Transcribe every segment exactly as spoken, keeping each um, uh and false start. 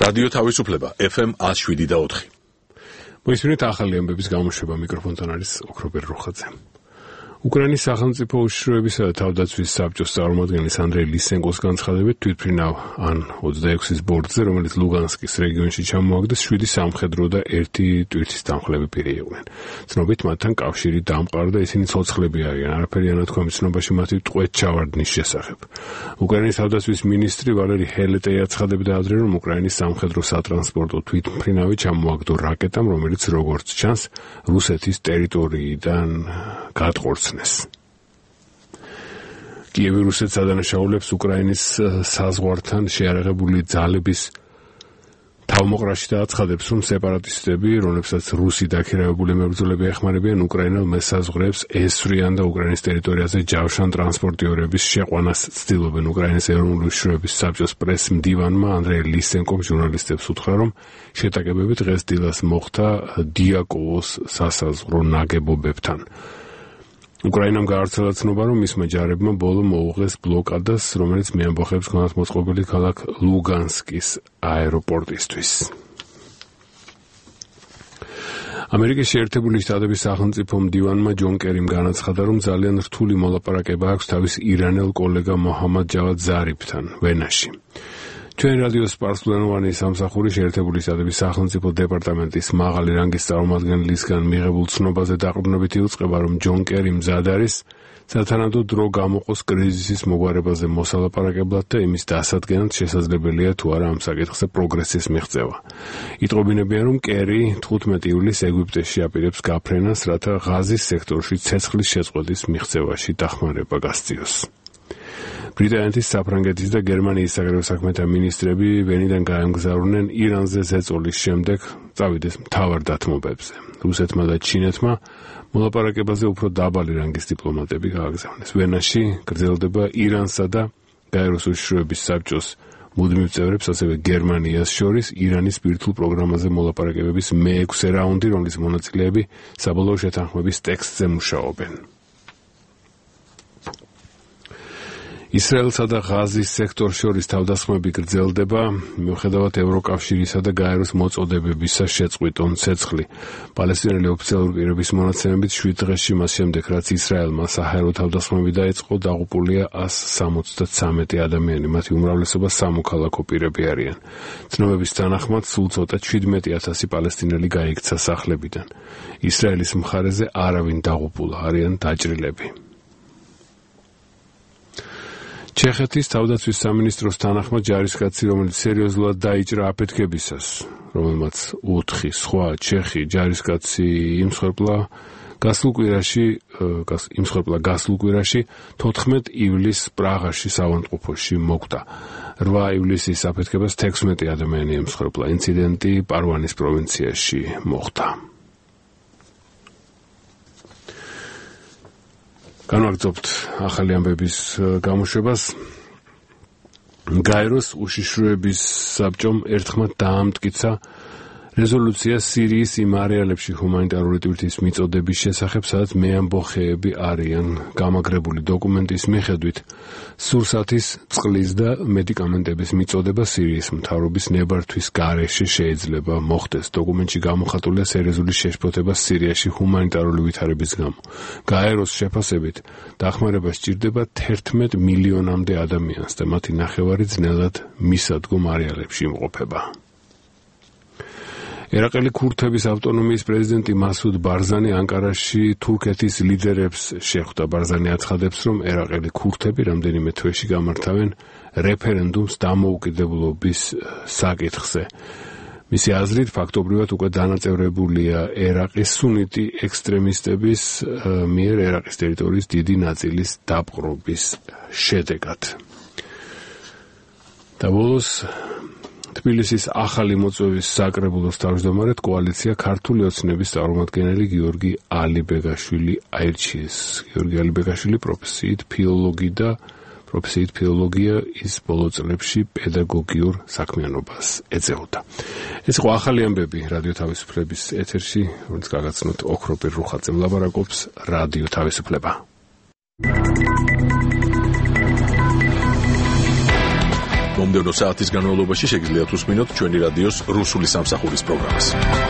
რადიო თავისუფლება ეფ ემ one oh seven და four. მოისმინეთ ახალი ამბების გამოშვება, მიკროფონთან არის ოქრობერ რუხაძე. უკრაინის სახელმწიფო უშიშროებისა და თავდაცვის საბჭოს წარმომადგენლის ანდრეი ლისენკოს განცხადებით თვითმფრინავ ან ოცდაექვსის ბორტზე, რომელიც ლუგანსკის რეგიონში ჩამოაგდეს, შვიდი სამხედრო და ერთი ტვირთის დამხლები პირი იყვნენ. ცნობით მათთან კავშირი დამყარა და ისინი ცოცხლები არიან. არაფერია ნათქვამი ცნობაში მათი ტყვედ ჩავარდნის შესახებ. უკრაინის თავდაცვის მინისტრი ვალერი ჰელეტეი აცხადებდა ადრე, რომ უკრაინის სამხედრო სატრანსპორტო თვითმფრინავი ჩამოაგდო რაკეტამ, რომელიც როგორც ჩანს, რუსეთის ტერიტორიიდან გადყორცნეს. კიევი რუსეთს ადანაშაულებს უკრაინის საზღვართან შეიარაღებული ძალების თავმოყრაში და აცხადებს, რომ სეპარატისტები, რომლებსაც რუსი დაქირავებული მებრძოლები ეხმარებიან, უკრაინელ მესაზღვრეებს ესვრიან და უკრაინის ტერიტორიაზე ჯავშან ტრანსპორტიორების შეყვანას ცდილობენ. უკრაინის ეროვნული უშიშროების საბჭოს პრეს-მდივანმა ანდრეი ლისენკომ ჟურნალისტებს უთხრა, რომ შეტაკებები დღეს დილას მოხდა დიაკოვოს სასაზღვრო ნაგებობებთან. უკრაინამ გაავრცელა ცნობა, რომ მისმა ჯარებმა ბოლო მოუღეს ბლოკადას, რომელიც მიამბოხებს ქონათ მოწყობილი ქალაქ ლუგანსკის აეროპორტისთვის. ამერიკის შეერთებული შტატების სახელმწიფო მდივანმა ჯონ კერიმ განაცხადა, რომ ძალიან რთული მოლაპარაკება აქვს თავის ირანელ კოლეგა მოჰამად ჯავად ზარიფთან ვენაში. ჩვენ რადიო სპარსულენოვანი სამსახური შეერთებული შტატების სახელმწიფო დეპარტამენტის მაღალი რანგის წარმომადგენლისგან მიღებულ ცნობაზე დაყრდნობით იუწყება, რომ ჯონ კერი მზად არის სათანადო დრო გამოყოს კრიზისის მოგვარებაზე მოსალაპარაკებლად და იმის დასადგენად შესაძლებელია თუ არა ამ საკითხზე პროგრესის მიღწევა. იტყობინებიან, რომ კერი თხუთმეტი ივლისს ეგვიპტეში აპირებს გაფრენას, რათა ღაზის სექტორში ცეცხლის შეწყვეტის მიღწევაში დახმარება გასწიოს. ბრიტანეთის, საფრანგეთის და გერმანიის საგარეო საქმეთა მინისტრები ვენიდან გაემგზავრნენ ირანზე ზეწოლის შემდეგ წავიდეს მთავარ დათმობებზე. რუსეთმა და ჩინეთმა მოლაპარაკებაზე უფრო დაბალი რანგის დიპლომატები გააგზავნეს. ვენაში გრძელდება ირანსა და გაეროს უშიშროების საბჭოს მუდმივ წევრებს, ასევე გერმანიას შორის ირანის ბირთვულ პროგრამაზე მოლაპარაკებების მეექვსე რაუნდი, რომლის მონაწილეები საბოლოო შეთანხმების ტექსტზე მუშაობენ. ისრაელსა და ღაზის სექტორს შორის თავდასხმები გრძელდება, მიუხედავად ევროკავშირისა და გაეროს მოწოდებებისა შეწყვიტონ ცეცხლი. პალესტინელი ოფიციალური პირების მონაცემებით შვიდ დღეში მას შემდეგ, რაც ისრაელმა საჰაერო თავდასხმები დაიწყო, დაღუპულია ას სამოცდათრამეტი ადამიანი, მათი უმრავლესობა სამოქალაქო პირები არიან. ცნობების თანახმად, სულ ცოტა შვიდმეტი ათასი პალესტინელი გაიქცა სახლებიდან. ისრაელის მხარეზე არავინ დაღუპულა, არიან დაჭრილები. ჩეხეთის თავდაცვის სამინისტროს თანახმად ჯარისკაცი, რომელიც სერიოზულად დაიჭრა აფეთქებისას, რომელმაც ოთხი სხვა ჩეხი ჯარისკაცი იმსხვერპლა გასულ კვირაში, იმსხვერპლა გასულ კვირაში თოთხმეტ ივლისს პრაღაში საავადმყოფოში მოკვდა. რვა ივლისის აფეთქებას თექვსმეტი ადამიანი იმსხვერპლა. ინციდენტი პარვანის პროვინციაში მოხდა. განვაგრძობთ ახალი ამბების გამოშვებას. გაეროს უშიშროების საბჭომ ერთხმად დაამტკიცა რეზოლუცია სირიის იმ არეალებში ჰუმანიტარული ტვირთის მიწოდების შესახებ, სადაც მეამბოხეები არიან. გამაგრებული დოკუმენტის მიხედვით, სურსათის, წყლის და მედიკამენტების მიწოდება სირიის მთავრობის ნებართვის გარეშე შეიძლება მოხდეს. დოკუმენტში გამოხატულია სერიოზული შეშფოთება სირიაში ჰუმანიტარული ვითარების გამო. გაეროს შეფასებით, დახმარება სჭირდება თერთმეტ მილიონამდე ადამიანს და მათი ნახევარი ძნელად მისადგომ არეალებში იმყოფება. ერაყელი ქურთების ავტონომიის პრეზიდენტი მასუდ ბარზანი ანკარაში თურქეთის ლიდერებს შეხვდა. ბარზანი აცხადებს, რომ ერაყელი ქურთები რამდენიმე თვეში გამართავენ რეფერენდუმს დამოუკიდებლობის საკითხზე. მისი აზრით, ფაქტობრივად უკვე დანაწევრებულია ერაყის სუნიტი ექსტრემისტების მიერ ერაყის ტერიტორიის დიდი ნაწილის დაპყრობის შედეგად. და ბოლოს თბილისის ახალი მოწვევის საკრებულოს თავმჯდომარედ კოალიცია ქართული ოცნების წარმომადგენელი გიორგი ალიბეგაშვილი აირჩიეს. გიორგი ალიბეგაშვილი პროფესიით ფილოლოგი და პროფესიით ფილოლოგია ის ბოლო წლებში პედაგოგიურ საქმიანობას ეწეოდა. ეს იყო ახალი ამბები რადიო თავისუფლების ეთერში, რომელიც გაგაცნოთ ოქროპირ რუხაძემ ლაპარაკობს რადიო თავისუფლება. მომდევნო საათის განმავლობაში შეგიძლიათ უსმინოთ ჩვენი რადიოს რუსული სამსახურის პროგრამას.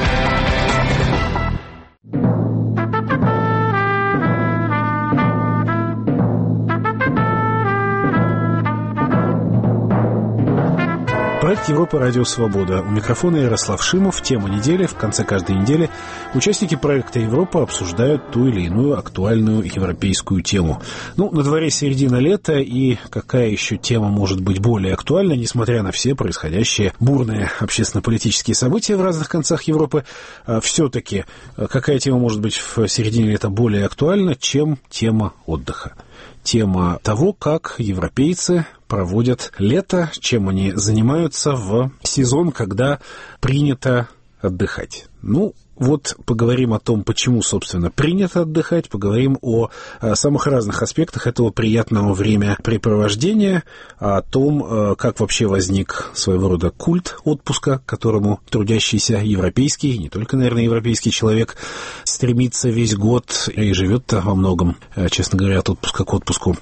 Проект Европа Радио Свобода. У микрофона Ярослав Шимов. Тема недели. В конце каждой недели участники проекта Европа обсуждают ту или иную актуальную европейскую тему. Ну, на дворе середина лета, и какая еще тема может быть более актуальна, несмотря на все происходящие бурные общественно-политические события в разных концах Европы, все-таки какая тема может быть в середине лета более актуальна, чем тема отдыха? Тема того, как европейцы проводят лето, чем они занимаются в сезон, когда принято отдыхать. Ну, вот поговорим о том, почему, собственно, принято отдыхать, поговорим о, о самых разных аспектах этого приятного времяпрепровождения, о том, как вообще возник своего рода культ отпуска, к которому трудящийся европейский, не только, наверное, европейский человек, стремится весь год и живет-то во многом, честно говоря, от отпуска к отпуску.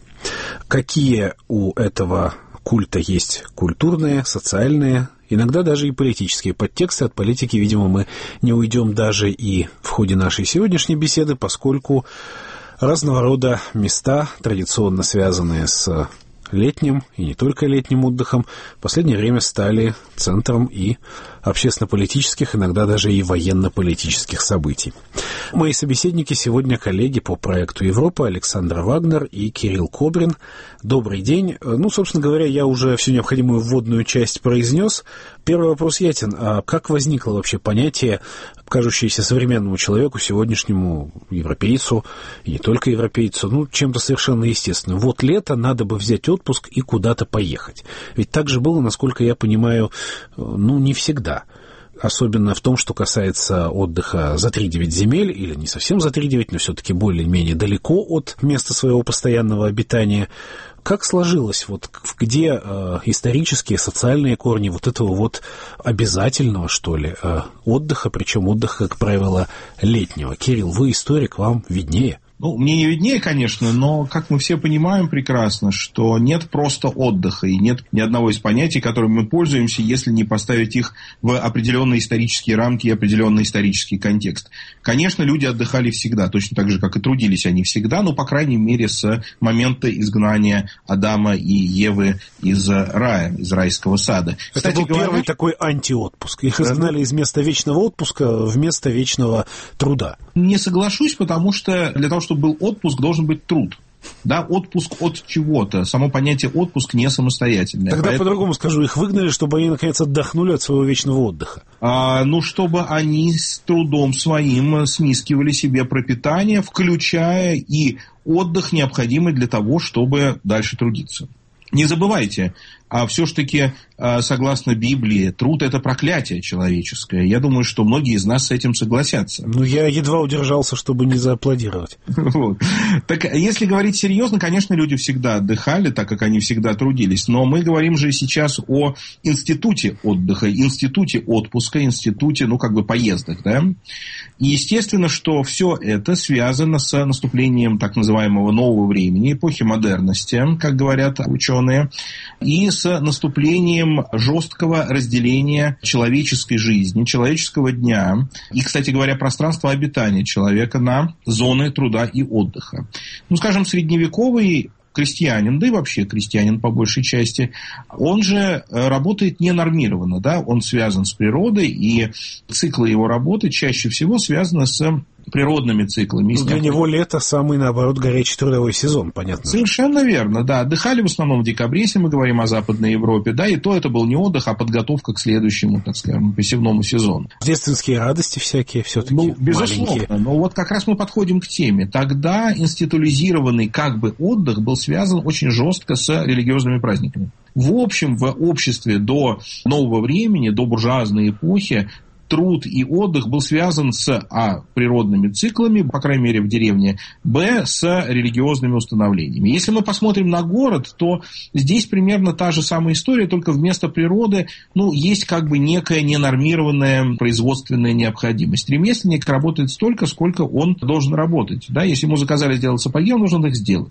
Какие у этого культа есть культурные, социальные, иногда даже и политические подтексты. От политики, видимо, мы не уйдем даже и в ходе нашей сегодняшней беседы, поскольку разного рода места, традиционно связанные с летним и не только летним отдыхом, в последнее время стали центром и общественно-политических, иногда даже и военно-политических событий. Мои собеседники сегодня коллеги по проекту Европа Александра Вагнер и Кирилл Кобрин. Добрый день. Ну, собственно говоря, я уже всю необходимую вводную часть произнес. Первый вопрос ясен. А как возникло вообще понятие, кажущееся современному человеку, сегодняшнему европейцу, и не только европейцу, ну, чем-то совершенно естественным? Вот лето, надо бы взять отпуск и куда-то поехать. Ведь так же было, насколько я понимаю, ну, не всегда. Особенно в том, что касается отдыха за три-девять земель, или не совсем за три-девять, но все-таки более-менее далеко от места своего постоянного обитания. Как сложилось, вот где э, исторические, социальные корни вот этого вот обязательного, что ли, э, отдыха, причем отдыха, как правило, летнего? Кирилл, вы историк, вам виднее. Ну, мне не виднее, конечно, но, как мы все понимаем прекрасно, что нет просто отдыха, и нет ни одного из понятий, которыми мы пользуемся, если не поставить их в определенные исторические рамки и определенный исторический контекст. Конечно, люди отдыхали всегда, точно так же, как и трудились они всегда, но, по крайней мере, с момента изгнания Адама и Евы из рая, из райского сада. Это Кстати, был говоря, первый такой антиотпуск. Их изгнали из места вечного отпуска в место вечного труда. Не соглашусь, потому что для того, чтобы был отпуск, должен быть труд. Да, отпуск от чего-то. Само понятие отпуск не самостоятельное. Тогда Поэтому... по-другому скажу, их выгнали, чтобы они, наконец, отдохнули от своего вечного отдыха. А, ну, чтобы они с трудом своим смискивали себе пропитание, включая и отдых, необходимый для того, чтобы дальше трудиться. Не забывайте, а все-таки, согласно Библии, труд – это проклятие человеческое. Я думаю, что многие из нас с этим согласятся. Ну, я едва удержался, чтобы не зааплодировать. Вот. Так, если говорить серьезно, конечно, люди всегда отдыхали, так как они всегда трудились. Но мы говорим же сейчас о институте отдыха, институте отпуска, институте, ну, как бы поездок, да. И естественно, что все это связано с наступлением так называемого нового времени, эпохи модерности, как говорят ученые, и с наступлением жесткого разделения человеческой жизни, человеческого дня и, кстати говоря, пространства обитания человека на зоны труда и отдыха. Ну, скажем, средневековый крестьянин, да и вообще крестьянин по большей части, он же работает ненормированно, да, он связан с природой, и циклы его работы чаще всего связаны с природными циклами. Ну, для него лето самый, наоборот, горячий трудовой сезон, понятно. Совершенно верно, да. Отдыхали в основном в декабре, если мы говорим о Западной Европе, да, и то это был не отдых, а подготовка к следующему, так скажем, посевному сезону. Рождественские радости всякие все-таки ну, безусловно, маленькие. Но вот как раз мы подходим к теме. Тогда институализированный как бы отдых был связан очень жестко с религиозными праздниками. В общем, в обществе до нового времени, до буржуазной эпохи, труд и отдых был связан с а. природными циклами, по крайней мере в деревне, б. с религиозными установлениями. Если мы посмотрим на город, то здесь примерно та же самая история, только вместо природы ну, есть как бы некая ненормированная производственная необходимость. Ремесленник работает столько, сколько он должен работать. Да? Если ему заказали сделать сапоги, он должен их сделать.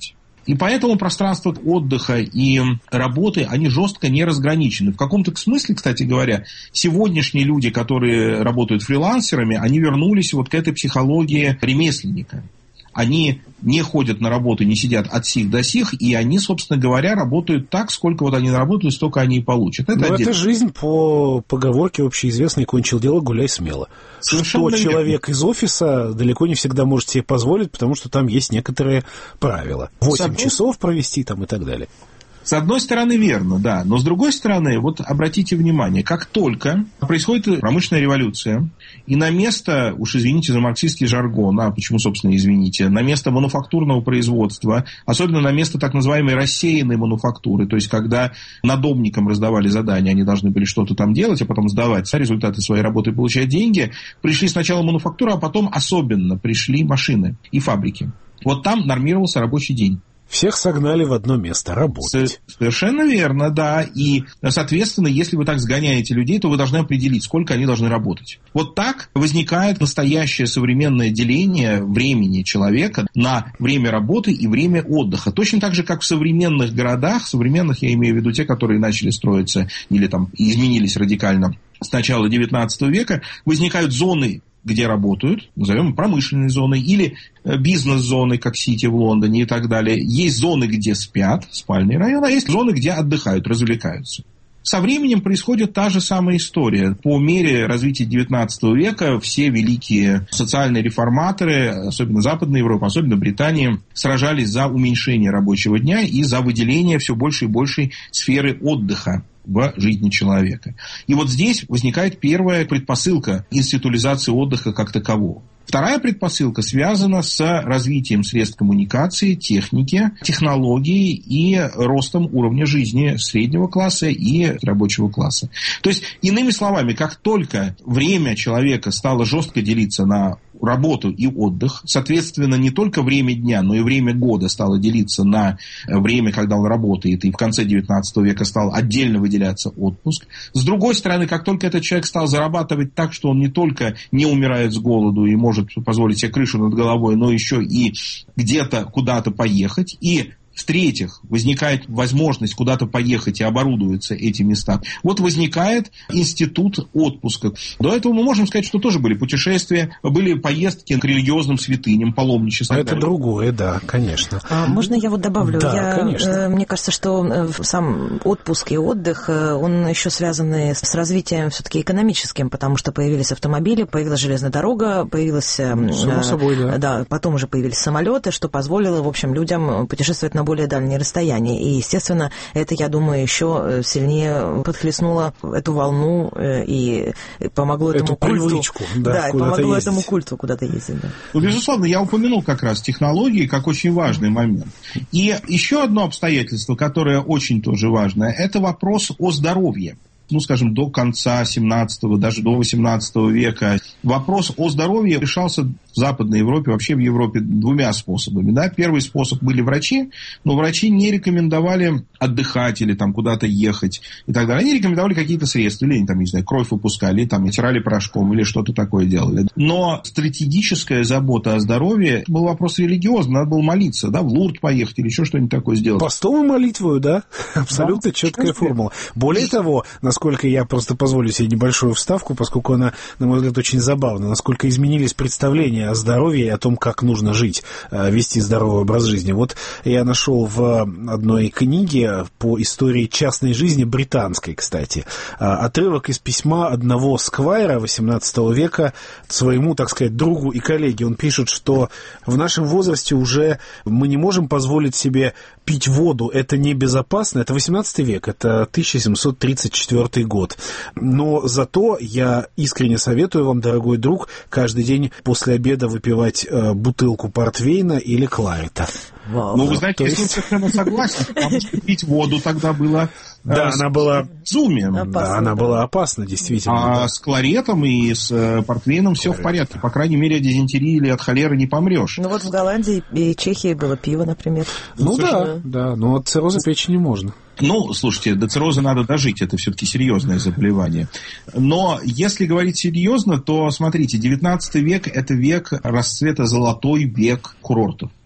И поэтому пространство отдыха и работы, они жестко не разграничены. В каком-то смысле, кстати говоря, сегодняшние люди, которые работают фрилансерами, они вернулись вот к этой психологии ремесленника. Они не ходят на работу, не сидят от сих до сих, и они, собственно говоря, работают так, сколько вот они наработают, столько они и получат. Это, это жизнь по поговорке общеизвестной: кончил дело, гуляй смело. Совершенно что верно. Человек из офиса далеко не всегда может себе позволить, потому что там есть некоторые правила. Восемь часов провести там и так далее. С одной стороны, верно, да. Но с другой стороны, вот обратите внимание, как только происходит промышленная революция, и на место, уж извините за марксистский жаргон, а почему, собственно, извините, на место мануфактурного производства, особенно на место так называемой рассеянной мануфактуры, то есть когда надомникам раздавали задания, они должны были что-то там делать, а потом сдавать результаты своей работы и получать деньги, пришли сначала мануфактура, а потом особенно пришли машины и фабрики. Вот там нормировался рабочий день. Всех согнали в одно место работать. Совершенно верно, да. И, соответственно, если вы так сгоняете людей, то вы должны определить, сколько они должны работать. Вот так возникает настоящее современное деление времени человека на время работы и время отдыха. Точно так же, как в современных городах, современных, я имею в виду те, которые начали строиться или там изменились радикально с начала девятнадцатого века, возникают зоны, где работают, назовем промышленной зоной, или бизнес-зоны, как Сити в Лондоне и так далее. Есть зоны, где спят, спальные районы, а есть зоны, где отдыхают, развлекаются. Со временем происходит та же самая история. По мере развития девятнадцатого века все великие социальные реформаторы, особенно Западной Европы, особенно Британии, сражались за уменьшение рабочего дня и за выделение все большей и большей сферы отдыха в жизни человека. И вот здесь возникает первая предпосылка институализации отдыха как такового. Вторая предпосылка связана с развитием средств коммуникации, техники, технологий и ростом уровня жизни среднего класса и рабочего класса. То есть, иными словами, как только время человека стало жестко делиться на работу и отдых, соответственно, не только время дня, но и время года стало делиться на время, когда он работает, и в конце девятнадцатого века стал отдельно выделяться отпуск. С другой стороны, как только этот человек стал зарабатывать так, что он не только не умирает с голоду и может позволить себе крышу над головой, но еще и где-то куда-то поехать, и в-третьих, возникает возможность куда-то поехать и оборудуются эти места. Вот возникает институт отпуска. До этого мы можем сказать, что тоже были путешествия, были поездки к религиозным святыням, паломничество. Это другое, да, конечно. А можно я вот добавлю? Да, я, конечно. Мне кажется, что сам отпуск и отдых, он еще связан с развитием все-таки экономическим, потому что появились автомобили, появилась железная дорога, появилась... Само собой, да. Да, потом уже появились самолеты, что позволило, в общем, людям путешествовать на более дальние расстояния. И, естественно, это, я думаю, еще сильнее подхлестнуло эту волну и помогло этому эту культу. Привычку, да, да, и помогло ездить. этому культу куда-то ездить. Да. Ну, безусловно, я упомянул как раз технологии как очень важный момент. И еще одно обстоятельство, которое очень тоже важное, это вопрос о здоровье. Ну, скажем, до конца семнадцатого, даже до восемнадцатого века вопрос о здоровье решался в Западной Европе, вообще в Европе двумя способами. Да? Первый способ были врачи, но врачи не рекомендовали отдыхать или там куда-то ехать и так далее. Они рекомендовали какие-то средства, или, там, не знаю, кровь выпускали, или там натирали порошком, или что-то такое делали. Но стратегическая забота о здоровье был вопрос религиозный, надо было молиться, да, в Лурд поехать или еще что-нибудь такое сделать. Постом и молитвою, да? Абсолютно да, четкая формула. Более того, насколько я просто позволю себе небольшую вставку, поскольку она, на мой взгляд, очень забавна, насколько изменились представления о здоровье и о том, как нужно жить, вести здоровый образ жизни. Вот я нашел в одной книге по истории частной жизни британской, кстати, отрывок из письма одного сквайра восемнадцатого века своему, так сказать, другу и коллеге. Он пишет, что в нашем возрасте уже мы не можем позволить себе пить воду, это небезопасно. Это восемнадцатый век, это тысяча семьсот тридцать четвёртый год. Но зато я искренне советую вам, дорогой друг, каждый день после обеда выпивать э, бутылку портвейна или кларета. Вау. Ну, вы знаете, я с ним совершенно согласен, потому что пить воду тогда было... Да, она была... Зуме. Да, она была опасна, действительно. А да. с кларетом и с портвейном все в порядке. По крайней мере, от дизентерии или от холеры не помрешь. Ну, вот в Голландии и Чехии было пиво, например. Ну, да, да, но от цирроза печени можно. Ну, слушайте, до цирроза надо дожить, это все-таки серьезное заболевание. Но если говорить серьезно, то, смотрите, девятнадцатый век – это век расцвета, золотой век курортов.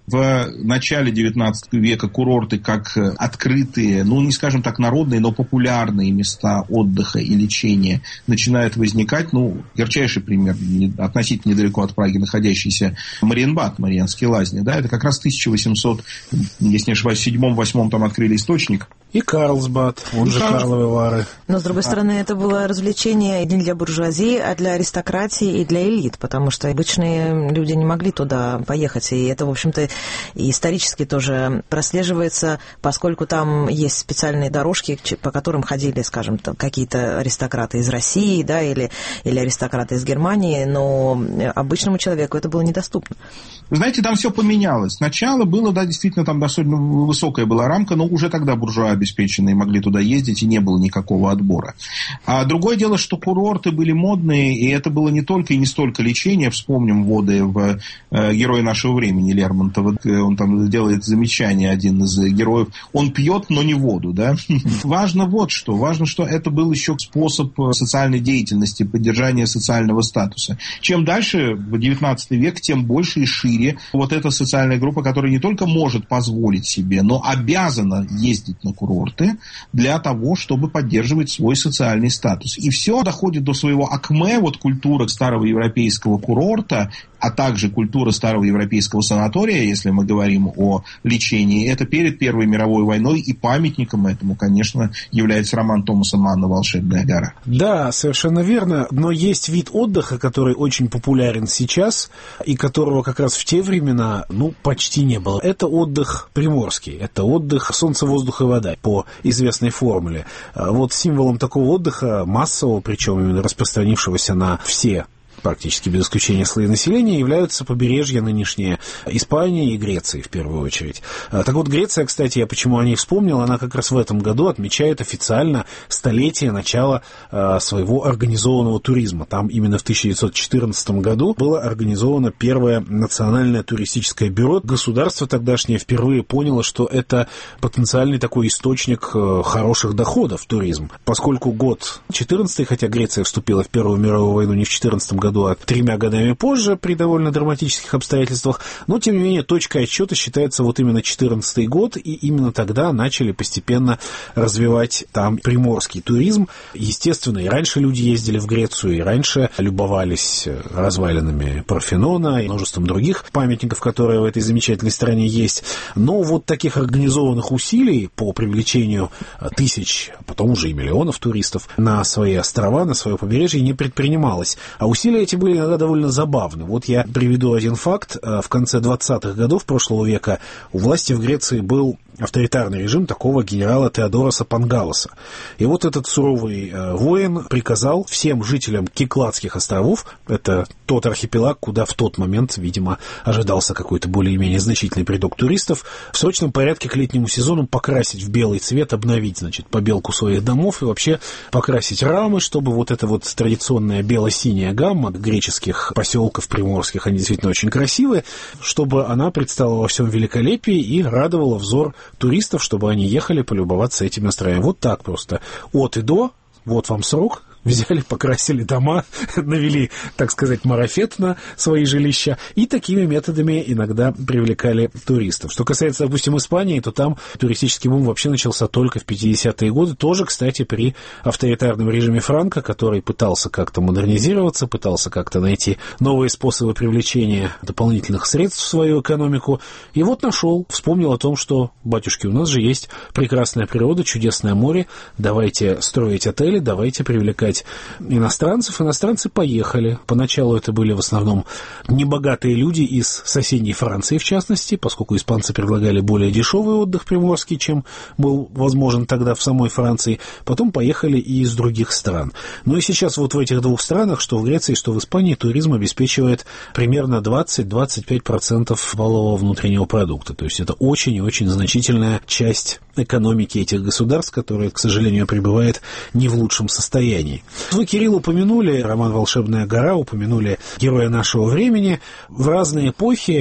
в начале девятнадцатого века курорты как открытые, ну, не скажем так, народные, но популярные места отдыха и лечения начинают возникать. Ну, ярчайший пример, относительно недалеко от Праги находящийся Мариенбад, Мариенские лазни, да, это как раз тысяча восемьсот, если не ошибаюсь, в седьмом-восьмом там открыли источник. И Карлсбад, он и же Карл... Карловы Вары. Но, с другой а. стороны, это было развлечение не для буржуазии, а для аристократии и для элит, потому что обычные люди не могли туда поехать. И это, в общем-то, исторически тоже прослеживается, поскольку там есть специальные дорожки, по которым ходили, скажем, там, какие-то аристократы из России, да, или, или аристократы из Германии, но обычному человеку это было недоступно. Вы знаете, там все поменялось. Сначала было, да, действительно, там достаточно высокая была рамка, но уже тогда буржуа обеспеченные могли туда ездить, и не было никакого отбора. А другое дело, что курорты были модные, и это было не только и не столько лечение. Вспомним воды в э, «Герой нашего времени» Лермонтова. Он там делает замечание, один из героев. Он пьет, но не воду, да? Важно вот что. Важно, что это был еще способ социальной деятельности, поддержания социального статуса. Чем дальше, в девятнадцатый век, тем больше и шире вот эта социальная группа, которая не только может позволить себе, но обязана ездить на курорты для того, чтобы поддерживать свой социальный статус. И все доходит до своего акме, вот культура старого европейского курорта, а также культура старого европейского санатория, если мы говорим о лечении, это перед Первой мировой войной, и памятником этому, конечно, является роман Томаса Манна «Волшебная гора». Да, совершенно верно, но есть вид отдыха, который очень популярен сейчас, и которого как раз в те времена, ну, почти не было. Это отдых приморский, это отдых солнце, воздух и вода по известной формуле. Вот символом такого отдыха, массового, причем именно распространившегося на все практически без исключения слои населения, являются побережья нынешние Испании и Греции, в первую очередь. Так вот, Греция, кстати, я почему о ней вспомнил, она как раз в этом году отмечает официально столетие начала своего организованного туризма. Там именно в тысяча девятьсот четырнадцатом году было организовано первое национальное туристическое бюро. Государство тогдашнее впервые поняло, что это потенциальный такой источник хороших доходов, туризм. Поскольку год четырнадцатый, хотя Греция вступила в Первую мировую войну не в четырнадцатом году, а тремя годами позже, при довольно драматических обстоятельствах, но, тем не менее, точкой отсчета считается вот именно четырнадцатый год, и именно тогда начали постепенно развивать там приморский туризм. Естественно, и раньше люди ездили в Грецию, и раньше любовались развалинами Парфенона и множеством других памятников, которые в этой замечательной стране есть. Но вот таких организованных усилий по привлечению тысяч, а потом уже и миллионов туристов на свои острова, на свое побережье не предпринималось. А усилия эти были иногда довольно забавны. Вот я приведу один факт. В конце двадцатых годов прошлого века у власти в Греции был авторитарный режим такого генерала Теодороса Пангалоса. И вот этот суровый э, воин приказал всем жителям Кикладских островов, это тот архипелаг, куда в тот момент, видимо, ожидался какой-то более-менее значительный приток туристов, в срочном порядке к летнему сезону покрасить в белый цвет, обновить, значит, побелку своих домов и вообще покрасить рамы, чтобы вот эта вот традиционная бело-синяя гамма греческих поселков приморских, они действительно очень красивые, чтобы она предстала во всем великолепии и радовала взор туристов, чтобы они ехали полюбоваться этими островами. Вот так просто. От и до. Вот вам срок. Взяли, покрасили дома, навели, так сказать, марафет на свои жилища и такими методами иногда привлекали туристов. Что касается, допустим, Испании, то там туристический бум вообще начался только в пятидесятые годы. Тоже, кстати, при авторитарном режиме Франко, который пытался как-то модернизироваться, пытался как-то найти новые способы привлечения дополнительных средств в свою экономику. И вот нашел, вспомнил о том, что, батюшки, у нас же есть прекрасная природа, чудесное море, давайте строить отели, давайте привлекать иностранцев. Иностранцы поехали. Поначалу это были в основном небогатые люди из соседней Франции, в частности, поскольку испанцы предлагали более дешевый отдых приморский, чем был возможен тогда в самой Франции. Потом поехали и из других стран. Ну и сейчас вот в этих двух странах, что в Греции, что в Испании, туризм обеспечивает примерно двадцать-двадцать пять процентов валового внутреннего продукта. То есть это очень и очень значительная часть экономики этих государств, которая, к сожалению, пребывает не в лучшем состоянии. Вы, Кирилл, упомянули роман «Волшебная гора», упомянули героя нашего времени. В разные эпохи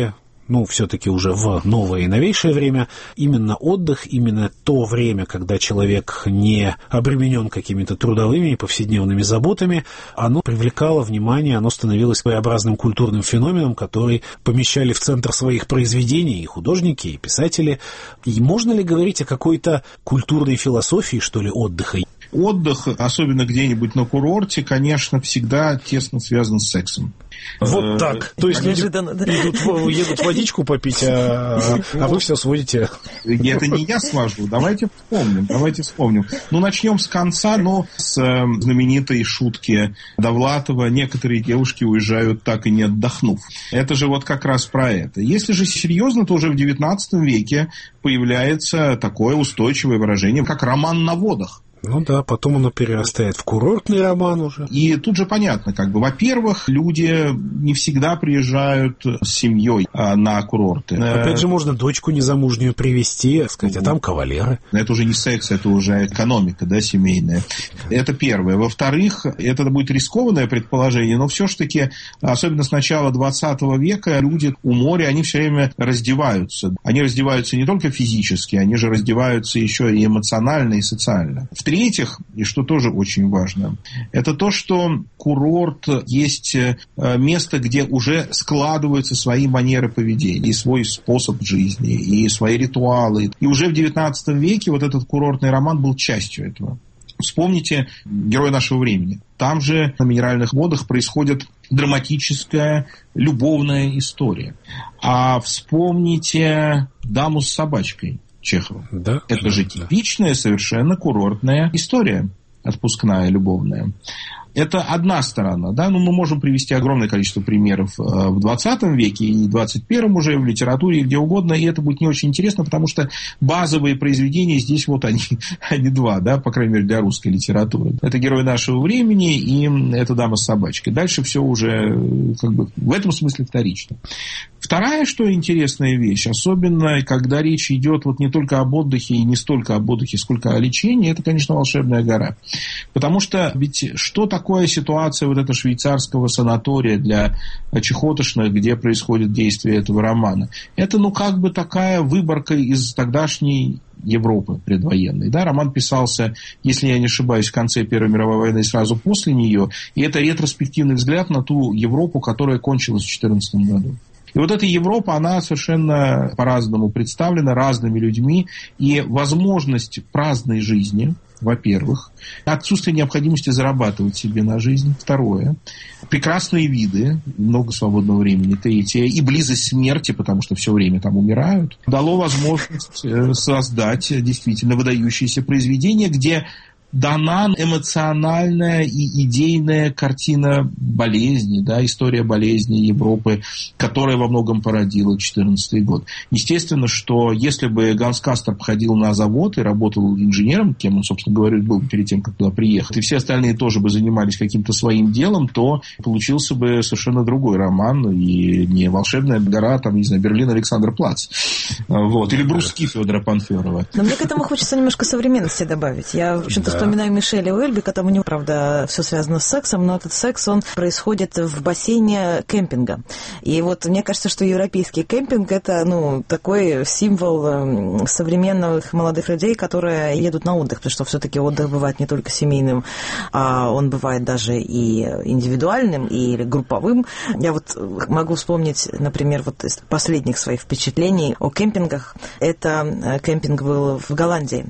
ну, все-таки уже в новое и новейшее время, именно отдых, именно то время, когда человек не обременен какими-то трудовыми и повседневными заботами, оно привлекало внимание, оно становилось своеобразным культурным феноменом, который помещали в центр своих произведений и художники, и писатели. И можно ли говорить о какой-то культурной философии, что ли, отдыха? Отдых, особенно где-нибудь на курорте, конечно, всегда тесно связан с сексом. Вот так. То есть люди идут, едут водичку попить, а, а вы все сводите... Это не я свожу. Давайте вспомним. Давайте вспомним. Ну, начнем с конца, но с знаменитой шутки Довлатова: некоторые девушки уезжают, так и не отдохнув. Это же вот как раз про это. Если же серьезно, то уже в девятнадцатом веке появляется такое устойчивое выражение, как роман на водах. Ну да, потом оно перерастает в курортный роман уже. И тут же понятно, как бы, во-первых, люди не всегда приезжают с семьей а, на курорты. Опять же, можно дочку незамужнюю привезти, сказать, а там кавалеры. Это уже не секс, это уже экономика, да, семейная. Это первое. Во-вторых, это будет рискованное предположение, но все-таки, особенно с начала двадцатого века, люди у моря, они все время раздеваются. Они раздеваются не только физически, они же раздеваются еще и эмоционально, и социально. В-третьих, и что тоже очень важно, это то, что курорт есть место, где уже складываются свои манеры поведения, и свой способ жизни, и свои ритуалы. И уже в девятнадцатом веке вот этот курортный роман был частью этого. Вспомните «Героя нашего времени». Там же на Минеральных водах происходит драматическая любовная история. А вспомните «Даму с собачкой» Чехова. Да, это да, же типичная, да. совершенно курортная история, отпускная, любовная. Это одна сторона, да, но мы можем привести огромное количество примеров в двадцатом веке и в двадцать первом уже, в литературе, где угодно, и это будет не очень интересно, потому что базовые произведения здесь вот они, они два, да, по крайней мере, для русской литературы. Это «Герой нашего времени» и это «Дама с собачкой». Дальше все уже, как бы, в этом смысле вторично. Вторая, что интересная вещь, особенно когда речь идет вот не только об отдыхе и не столько об отдыхе, сколько о лечении, это, конечно, «Волшебная гора». Потому что ведь что такое ситуация вот этого швейцарского санатория для чехотошных, где происходит действие этого романа? Это, ну, как бы такая выборка из тогдашней Европы предвоенной. Да? Роман писался, если я не ошибаюсь, в конце Первой мировой войны и сразу после нее. И это ретроспективный взгляд на ту Европу, которая кончилась в две тысячи четырнадцатом году. И вот эта Европа, она совершенно по-разному представлена, разными людьми. И возможность праздной жизни, во-первых, отсутствие необходимости зарабатывать себе на жизнь, второе, прекрасные виды, много свободного времени, третье, и близость смерти, потому что все время там умирают, дало возможность создать действительно выдающиеся произведения, где дана эмоциональная и идейная картина болезни, да, история болезни Европы, которая во многом породила четырнадцатый год. Естественно, что если бы Ганс Касторп ходил на завод и работал инженером, кем он, собственно говоря, был перед тем, как туда приехать, и все остальные тоже бы занимались каким-то своим делом, то получился бы совершенно другой роман, и не «Волшебная гора», там, не знаю, Берлин, Александр-Плац. Вот. Или «Бруски» Федора Панферова. Но мне к этому хочется немножко современности добавить. Я, в общем-то, да. вспоминаю Мишеля Уэльбека, там у него, правда, все связано с сексом, но этот секс, он происходит в бассейне кемпинга. И вот мне кажется, что европейский кемпинг – это, ну, такой символ современных молодых людей, которые едут на отдых, потому что все-таки отдых бывает не только семейным, а он бывает даже и индивидуальным, и групповым. Я вот могу вспомнить, например, вот из последних своих впечатлений о кемпингах. Это кемпинг был в Голландии.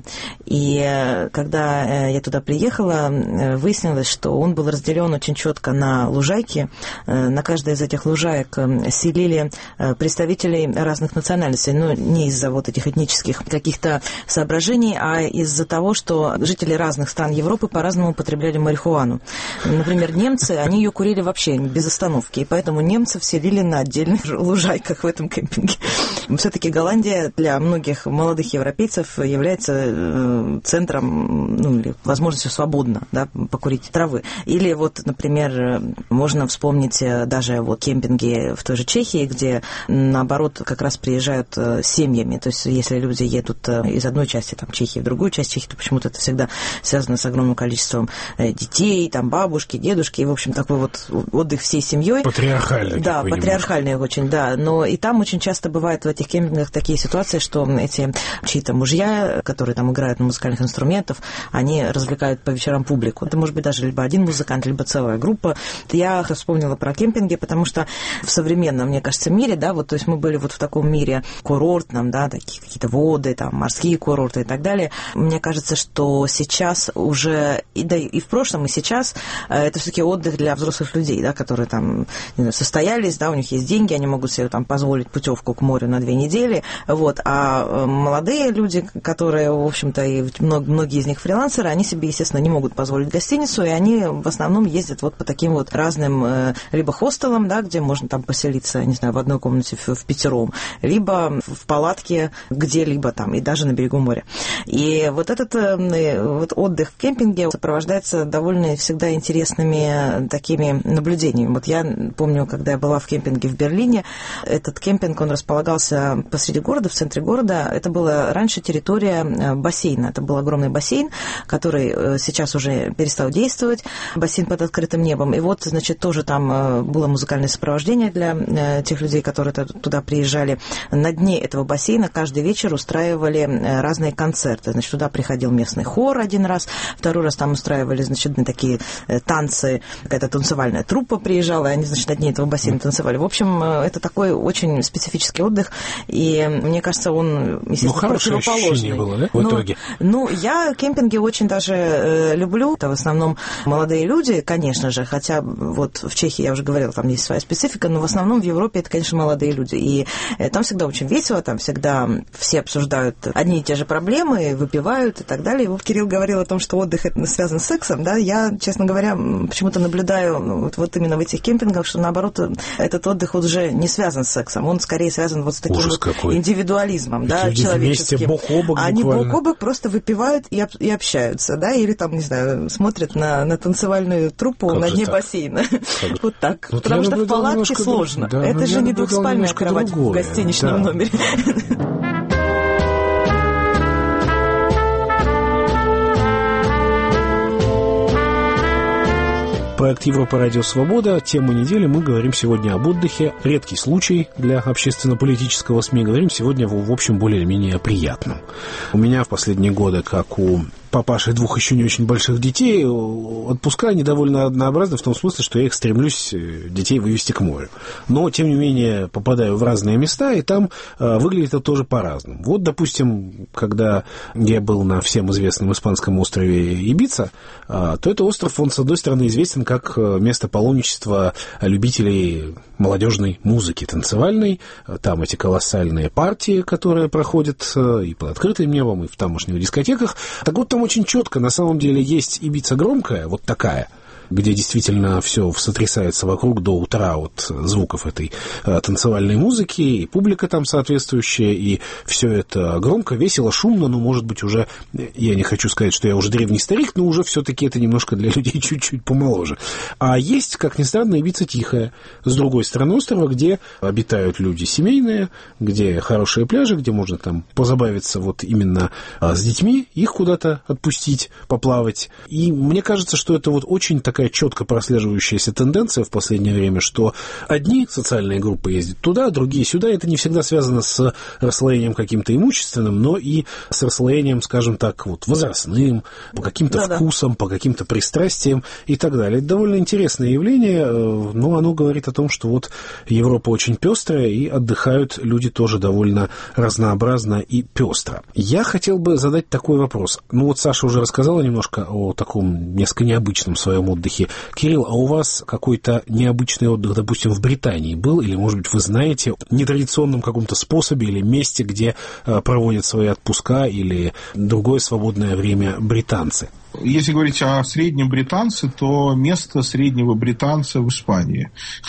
И когда я туда приехала, выяснилось, что он был разделен очень четко на лужайки. На каждой из этих лужаек селили представителей разных национальностей. Но не из-за вот этих этнических каких-то соображений, а из-за того, что жители разных стран Европы по-разному употребляли марихуану. Например, немцы, они ее курили вообще без остановки, и поэтому немцев селили на отдельных лужайках в этом кемпинге. Все-таки Голландия для многих молодых европейцев является центром, ну, или и возможностью свободно, да, покурить травы. Или вот, например, можно вспомнить даже вот кемпинги в той же Чехии, где, наоборот, как раз приезжают семьями. То есть если люди едут из одной части там, Чехии в другую часть Чехии, то почему-то это всегда связано с огромным количеством детей, там, бабушки, дедушки, и, в общем, такой вот отдых всей семьей. Патриархальный. Да, патриархальный очень, да. Но и там очень часто бывают в этих кемпингах такие ситуации, что эти чьи-то мужья, которые там играют на музыкальных инструментах, они развлекают по вечерам публику. Это может быть даже либо один музыкант, либо целая группа. Я вспомнила про кемпинги, потому что в современном, мне кажется, мире, да, вот, то есть мы были вот в таком мире курортном, да, такие какие-то воды, там, морские курорты и так далее. Мне кажется, что сейчас уже, и, да, и в прошлом, и сейчас, это все-таки отдых для взрослых людей, да, которые там, не знаю, состоялись, да, у них есть деньги, они могут себе там позволить путевку к морю на две недели, вот, а молодые люди, которые, в общем-то, и многие из них фрилансеры, они себе, естественно, не могут позволить гостиницу, и они в основном ездят вот по таким вот разным либо хостелам, да, где можно там поселиться, не знаю, в одной комнате в, в пятером, либо в палатке где-либо там, и даже на берегу моря. И вот этот вот отдых в кемпинге сопровождается довольно всегда интересными такими наблюдениями. Вот я помню, когда я была в кемпинге в Берлине, этот кемпинг, он располагался посреди города, в центре города. Это была раньше территория бассейна. Это был огромный бассейн, который сейчас уже перестал действовать, бассейн под открытым небом. И вот, значит, тоже там было музыкальное сопровождение для тех людей, которые туда приезжали. На дне этого бассейна каждый вечер устраивали разные концерты. Значит, туда приходил местный хор один раз, второй раз там устраивали, значит, такие танцы, какая-то танцевальная труппа приезжала, и они, значит, на дне этого бассейна танцевали. В общем, это такой очень специфический отдых, и мне кажется, он, естественно, ну, хорошее ощущение было, да, в ну, итоге? Ну, я кемпинги очень даже э, люблю. Это в основном молодые люди, конечно же, хотя вот в Чехии, я уже говорила, там есть своя специфика, но в основном в Европе это, конечно, молодые люди. И э, там всегда очень весело, там всегда все обсуждают одни и те же проблемы, выпивают и так далее. И вот Кирилл говорил о том, что отдых это связан с сексом, да, я, честно говоря, почему-то наблюдаю вот, вот именно в этих кемпингах, что, наоборот, этот отдых вот уже не связан с сексом, он скорее связан вот с таким вот индивидуализмом, да, люди человеческим. Вместе, бок о бок, они буквально. бок о бок просто выпивают и, и общаются, да, или там, не знаю, смотрят на, на танцевальную труппу как на дне так? бассейна. Как? Вот так. Вот потому что в палатке сложно. Да, это же не двухспальная кровать другое. В гостиничном да. номере. Проект Европа Радио Свобода. Тема недели. Мы говорим сегодня об отдыхе. Редкий случай для общественно-политического СМИ. Говорим сегодня, в общем, более-менее приятном. У меня в последние годы, как у папаши двух еще не очень больших детей, отпуска они довольно однообразны в том смысле, что я их стремлюсь, детей, вывести к морю. Но, тем не менее, попадаю в разные места, и там э, выглядит это тоже по-разному. Вот, допустим, когда я был на всем известном испанском острове Ибица, э, то этот остров, он, с одной стороны, известен как место паломничества любителей молодежной музыки танцевальной. Там эти колоссальные партии, которые проходят и под открытым небом, и в тамошних дискотеках. Так вот, там очень четко, на самом деле, есть Ибица громкая, вот такая, где действительно все сотрясается вокруг до утра от звуков этой э, танцевальной музыки, и публика там соответствующая, и все это громко, весело, шумно, но, может быть, уже, я не хочу сказать, что я уже древний старик, но уже все-таки это немножко для людей чуть-чуть помоложе. А есть, как ни странно, Ибица тихая, с другой стороны острова, где обитают люди семейные, где хорошие пляжи, где можно там позабавиться вот именно а, с детьми, их куда-то отпустить, поплавать. И мне кажется, что это вот очень такая четко прослеживающаяся тенденция в последнее время, что одни социальные группы ездят туда, другие сюда. Это не всегда связано с расслоением каким-то имущественным, но и с расслоением, скажем так, вот возрастным, по каким-то Да-да. вкусам, по каким-то пристрастиям и так далее. Это довольно интересное явление, но оно говорит о том, что вот Европа очень пестрая, и отдыхают люди тоже довольно разнообразно и пестро. Я хотел бы задать такой вопрос. Ну вот Саша уже рассказала немножко о таком несколько необычном своем отдыхе. Кирилл, а у вас какой-то необычный отдых, допустим, в Британии был? Или, может быть, вы знаете о нетрадиционном каком-то способе или месте, где э, проводят свои отпуска или другое свободное время британцы? Если говорить о среднем британце, то место среднего британца в Испании.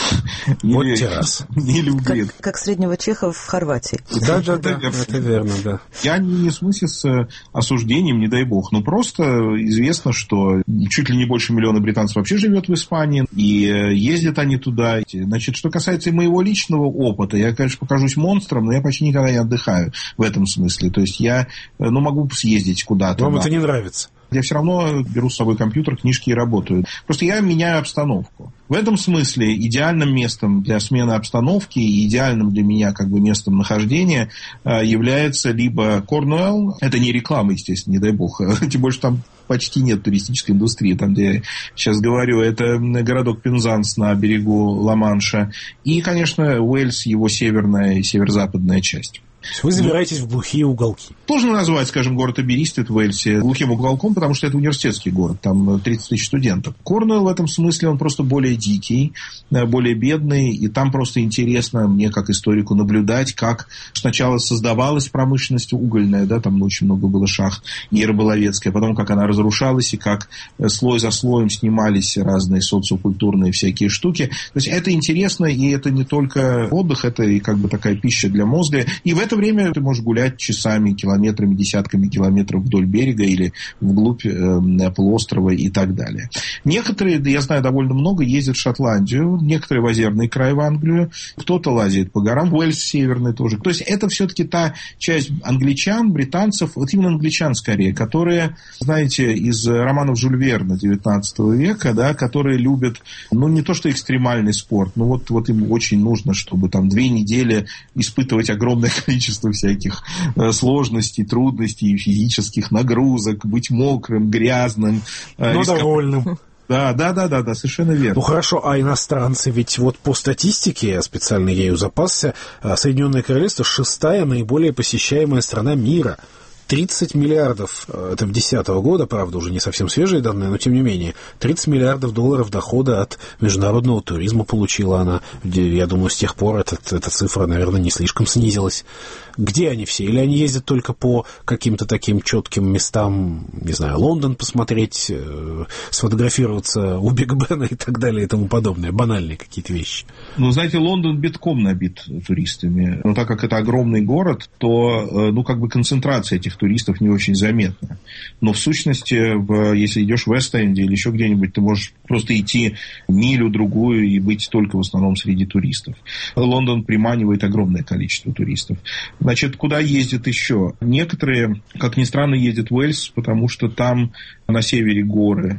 Вот террас. Или в Греции. Как, как среднего чеха в Хорватии. Да, да, да, это верно, да. Я не в смысле с осуждением, не дай бог, но просто известно, что чуть ли не больше миллиона британцев вообще живет в Испании, и ездят они туда. Значит, что касается моего личного опыта, я, конечно, покажусь монстром, но я почти никогда не отдыхаю в этом смысле. То есть я, ну, могу съездить куда-то. Вам это не нравится? Я все равно беру с собой компьютер, книжки и работаю. Просто я меняю обстановку. В этом смысле идеальным местом для смены обстановки и идеальным для меня как бы местом нахождения является либо Корнуэлл, это не реклама, естественно, не дай бог, тем более, что там почти нет туристической индустрии, там, где я сейчас говорю, это городок Пензанс на берегу Ла-Манша, и, конечно, Уэльс, его северная и северо-западная часть. Вы забираетесь в глухие уголки. Можно назвать, скажем, город Аберистед в Уэльсе глухим уголком, потому что это университетский город, там тридцать тысяч студентов. Корнуэлл в этом смысле, он просто более дикий, более бедный, и там просто интересно мне, как историку, наблюдать, как сначала создавалась промышленность угольная, да, там очень много было шахт, и рыболовецкая, потом как она разрушалась, и как слой за слоем снимались разные социокультурные всякие штуки. То есть это интересно, и это не только отдых, это и как бы такая пища для мозга, и в этом время ты можешь гулять часами, километрами, десятками километров вдоль берега или вглубь э, полуострова и так далее. Некоторые, я знаю, довольно много ездят в Шотландию, некоторые в озерный край в Англию, кто-то лазит по горам, Уэльс северный тоже. То есть это все-таки та часть англичан, британцев, вот именно англичан скорее, которые, знаете, из романов Жюль Верна девятнадцатого века, да, которые любят, ну, не то что экстремальный спорт, но вот, вот им очень нужно, чтобы там две недели испытывать огромное количество всяких сложностей, трудностей, физических нагрузок, быть мокрым, грязным. Но рисковать. Довольным. Да, да, да, да, да, совершенно верно. Ну хорошо, а иностранцы, ведь вот по статистике, я специально ею запасся, Соединенное Королевство шестая наиболее посещаемая страна мира. тридцать миллиардов, это десятого года, правда, уже не совсем свежие данные, но тем не менее, тридцать миллиардов долларов дохода от международного туризма получила она. Я думаю, с тех пор этот, эта цифра, наверное, не слишком снизилась. Где они все? Или они ездят только по каким-то таким четким местам, не знаю, Лондон посмотреть, сфотографироваться у Биг Бена и так далее и тому подобное, банальные какие-то вещи? Ну, знаете, Лондон битком набит туристами. Но так как это огромный город, то, ну, как бы концентрация этих туристов не очень заметна. Но в сущности, в, если идешь в Вест-Энде или еще где-нибудь, ты можешь просто идти милю-другую и быть только в основном среди туристов. Лондон приманивает огромное количество туристов. Значит, куда ездят еще? Некоторые, как ни странно, ездят в Уэльс, потому что там на севере горы.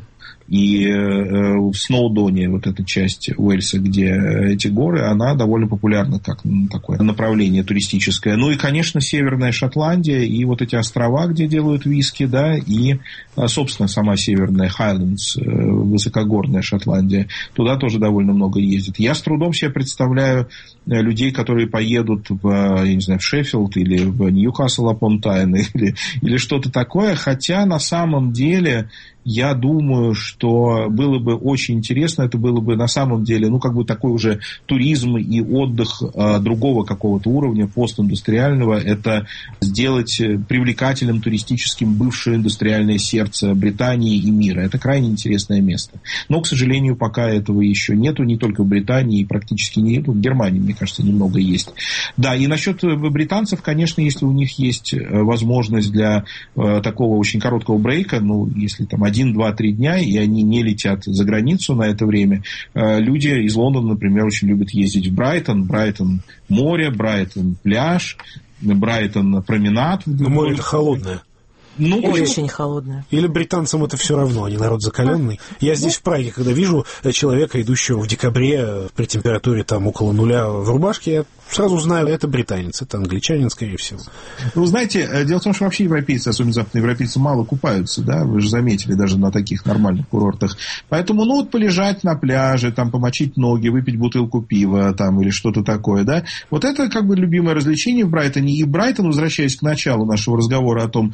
И э, в Сноудоне, вот эта часть Уэльса, где эти горы, она довольно популярна как такое направление туристическое. Ну и, конечно, Северная Шотландия и вот эти острова, где делают виски, да, и, собственно, сама Северная Хайлендс, высокогорная Шотландия, туда тоже довольно много ездит. Я с трудом себе представляю людей, которые поедут в, я не знаю, в Шеффилд или в Ньюкасл-апон-Тайн или, или что-то такое, хотя на самом деле я думаю, что было бы очень интересно, это было бы на самом деле, ну, как бы такой уже туризм и отдых а, другого какого-то уровня, постиндустриального, это сделать привлекательным туристическим бывшее индустриальное сердце Британии и мира. Это крайне интересное место. Но, к сожалению, пока этого еще нету, не только в Британии, и практически нету. В Германии, мне кажется, немного есть. Да, и насчет британцев, конечно, если у них есть возможность для э, такого очень короткого брейка, ну, если там один, два, три дня, и они не летят за границу на это время. Люди из Лондона, например, очень любят ездить в Брайтон. Брайтон море, Брайтон пляж, Брайтон променад. Море-то холодное. Ну, или очень холодная. Или британцам это все равно, они народ закаленный. Я здесь в Праге, когда вижу человека, идущего в декабре при температуре там около нуля в рубашке, я сразу знаю, это британец, это англичанин, скорее всего. Ну, знаете, дело в том, что вообще европейцы, особенно западноевропейцы, мало купаются, да, вы же заметили, даже на таких нормальных курортах. Поэтому, ну, вот полежать на пляже, там, помочить ноги, выпить бутылку пива, там, или что-то такое, да, вот это, как бы, любимое развлечение в Брайтоне. И Брайтон, возвращаясь к началу нашего разговора о том, что такое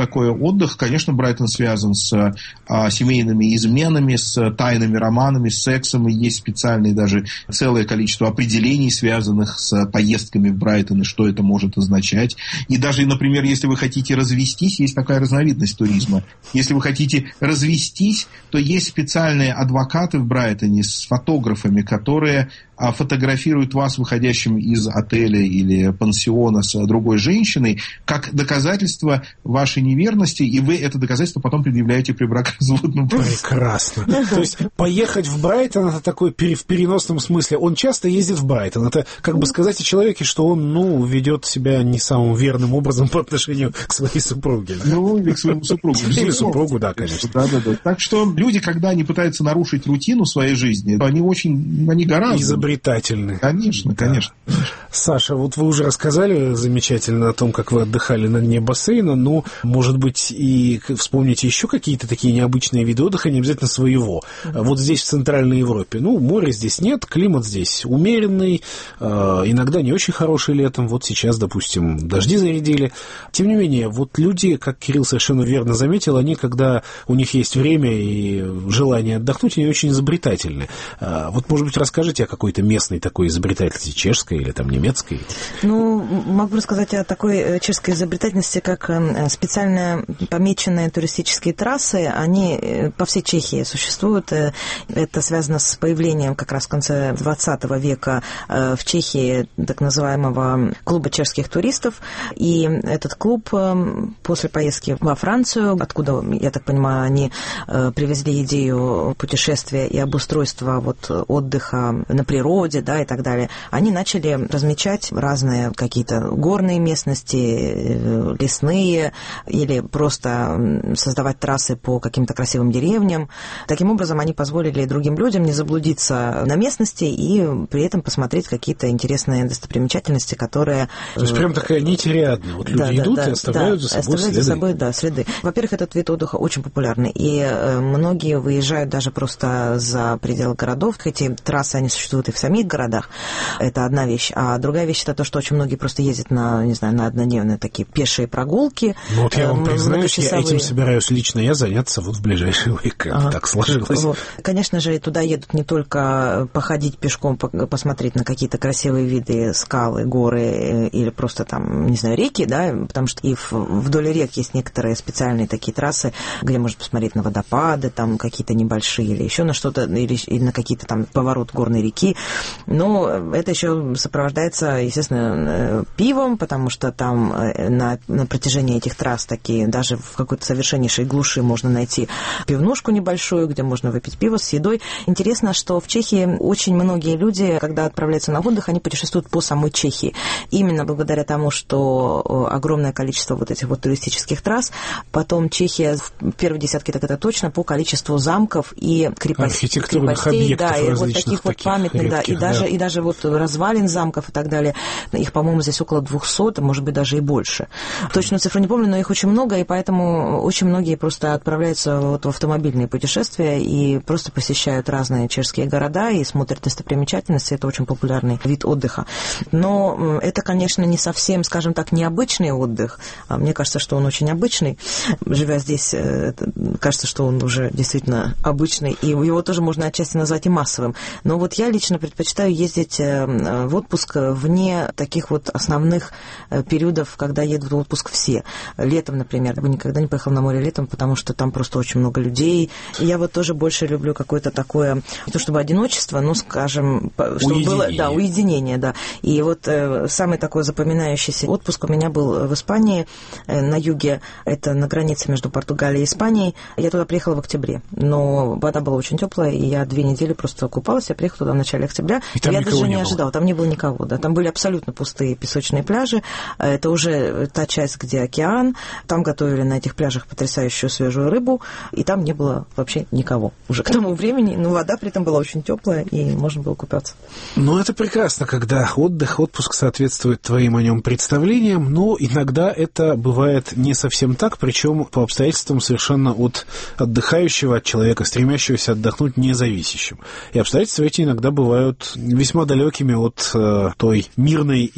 такое отдых? Конечно, Брайтон связан с а, семейными изменами, с тайными романами, с сексом. И есть специальные даже целое количество определений, связанных с поездками в Брайтон, и что это может означать. И даже, например, если вы хотите развестись, есть такая разновидность туризма. Если вы хотите развестись, то есть специальные адвокаты в Брайтоне с фотографами, которые фотографируют вас выходящим из отеля или пансиона с другой женщиной, как доказательство вашей неверности, и вы это доказательство потом предъявляете при бракоразводном процессе. Прекрасно. То есть поехать в Брайтон, это такой в переносном смысле. Он часто ездит в Брайтон. Это как бы сказать о человеке, что он, ну, ведет себя не самым верным образом по отношению к своей супруге. Ну, или к своему супругу. Или супругу, да, конечно. Да, да, да. Так что люди, когда они пытаются нарушить рутину своей жизни, они очень, они гораздо изобретательны. Конечно, да. конечно. Саша, вот вы уже рассказали замечательно о том, как вы отдыхали на дне бассейна, но, может быть, и вспомните еще какие-то такие необычные виды отдыха, не обязательно своего. Вот здесь, в Центральной Европе, ну, моря здесь нет, климат здесь умеренный, иногда не очень хороший летом, вот сейчас, допустим, дожди зарядили. Тем не менее, вот люди, как Кирилл совершенно верно заметил, они, когда у них есть время и желание отдохнуть, они очень изобретательны. Вот, может быть, расскажите о какой-то местной такой изобретательности, чешской или там немецкой? Ну, могу рассказать о такой чешской изобретательности, как специально помеченные туристические трассы. Они по всей Чехии существуют. Это связано с появлением как раз в конце двадцатого века в Чехии так называемого клуба чешских туристов. И этот клуб после поездки во Францию, откуда, я так понимаю, они привезли идею путешествия и обустройства вот отдыха на природе, да, и так далее, они начали размечать разные какие-то горные местности, лесные, или просто создавать трассы по каким-то красивым деревням. Таким образом, они позволили другим людям не заблудиться на местности и при этом посмотреть какие-то интересные достопримечательности, которые... То есть прям такая нить Ариадны. Вот люди да, идут да, и оставляют да, за собой оставляют следы. За собой, да, следы. Во-первых, этот вид отдыха очень популярный, и многие выезжают даже просто за пределы городов. Эти трассы, они существуют и в самих городах. Это одна вещь. А другая вещь — это то, что очень многие просто ездят на, не знаю, на однодневные такие пешие прогулки. Ну, вот я вам признаюсь, я этим собираюсь лично я заняться вот в ближайший уикенд. Ага. Так сложилось. Вот. Конечно же, туда едут не только походить пешком, посмотреть на какие-то красивые виды, скалы, горы или просто там, не знаю, реки, да, потому что и вдоль рек есть некоторые специальные такие трассы, где можно посмотреть на водопады, там какие-то небольшие или еще на что-то, или, или на какие-то там поворот горной реки. Но это еще сопровождается, естественно, пивом, потому что там на, на протяжении этих трасс такие, даже в какой-то совершеннейшей глуши можно найти пивнушку небольшую, где можно выпить пиво с едой. Интересно, что в Чехии очень многие люди, когда отправляются на отдых, они путешествуют по самой Чехии. Именно благодаря тому, что огромное количество вот этих вот туристических трасс. Потом Чехия в первой десятке, так это точно, по количеству замков и крепостей. Архитектурных крепостей, объектов да, и вот различных таких вот памятных, редких, да, и даже, да. и даже вот развалин замков и так далее. Их, по-моему, здесь около двухсот, может быть, даже и больше. Точную цифру не помню, но их очень много, и поэтому очень многие просто отправляются вот в автомобильные путешествия и просто посещают разные чешские города и смотрят достопримечательности. Это очень популярный вид отдыха. Но это, конечно, не совсем, скажем так, необычный отдых. Мне кажется, что он очень обычный. Живя здесь, кажется, что он уже действительно обычный, и его тоже можно отчасти назвать и массовым. Но вот я лично предпочитаю ездить в отпуск вне таких вот основных периодов, когда едут в отпуск все. Летом, например, я бы никогда не поехала на море летом, потому что там просто очень много людей. И я вот тоже больше люблю какое-то такое, не то чтобы одиночество, но, скажем, чтобы было, да, уединение, да. И вот э, самый такой запоминающийся отпуск у меня был в Испании, э, на юге, это на границе между Португалией и Испанией. Я туда приехала в октябре, но вода была очень теплая, и я две недели просто купалась. Я приехала туда в начале октября, и я даже не, не ожидала, там не было никого, да. Там были абсолютно пустые песочные пляжи. Это уже та часть, где океан. Там готовили на этих пляжах потрясающую свежую рыбу, и там не было вообще никого уже к тому времени. Но вода при этом была очень теплая, и можно было купаться. Ну, это прекрасно, когда отдых, отпуск соответствует твоим о нем представлениям, но иногда это бывает не совсем так, причем по обстоятельствам совершенно от отдыхающего, от человека, стремящегося отдохнуть, независящим. И обстоятельства эти иногда бывают весьма далекими от э, той мирной и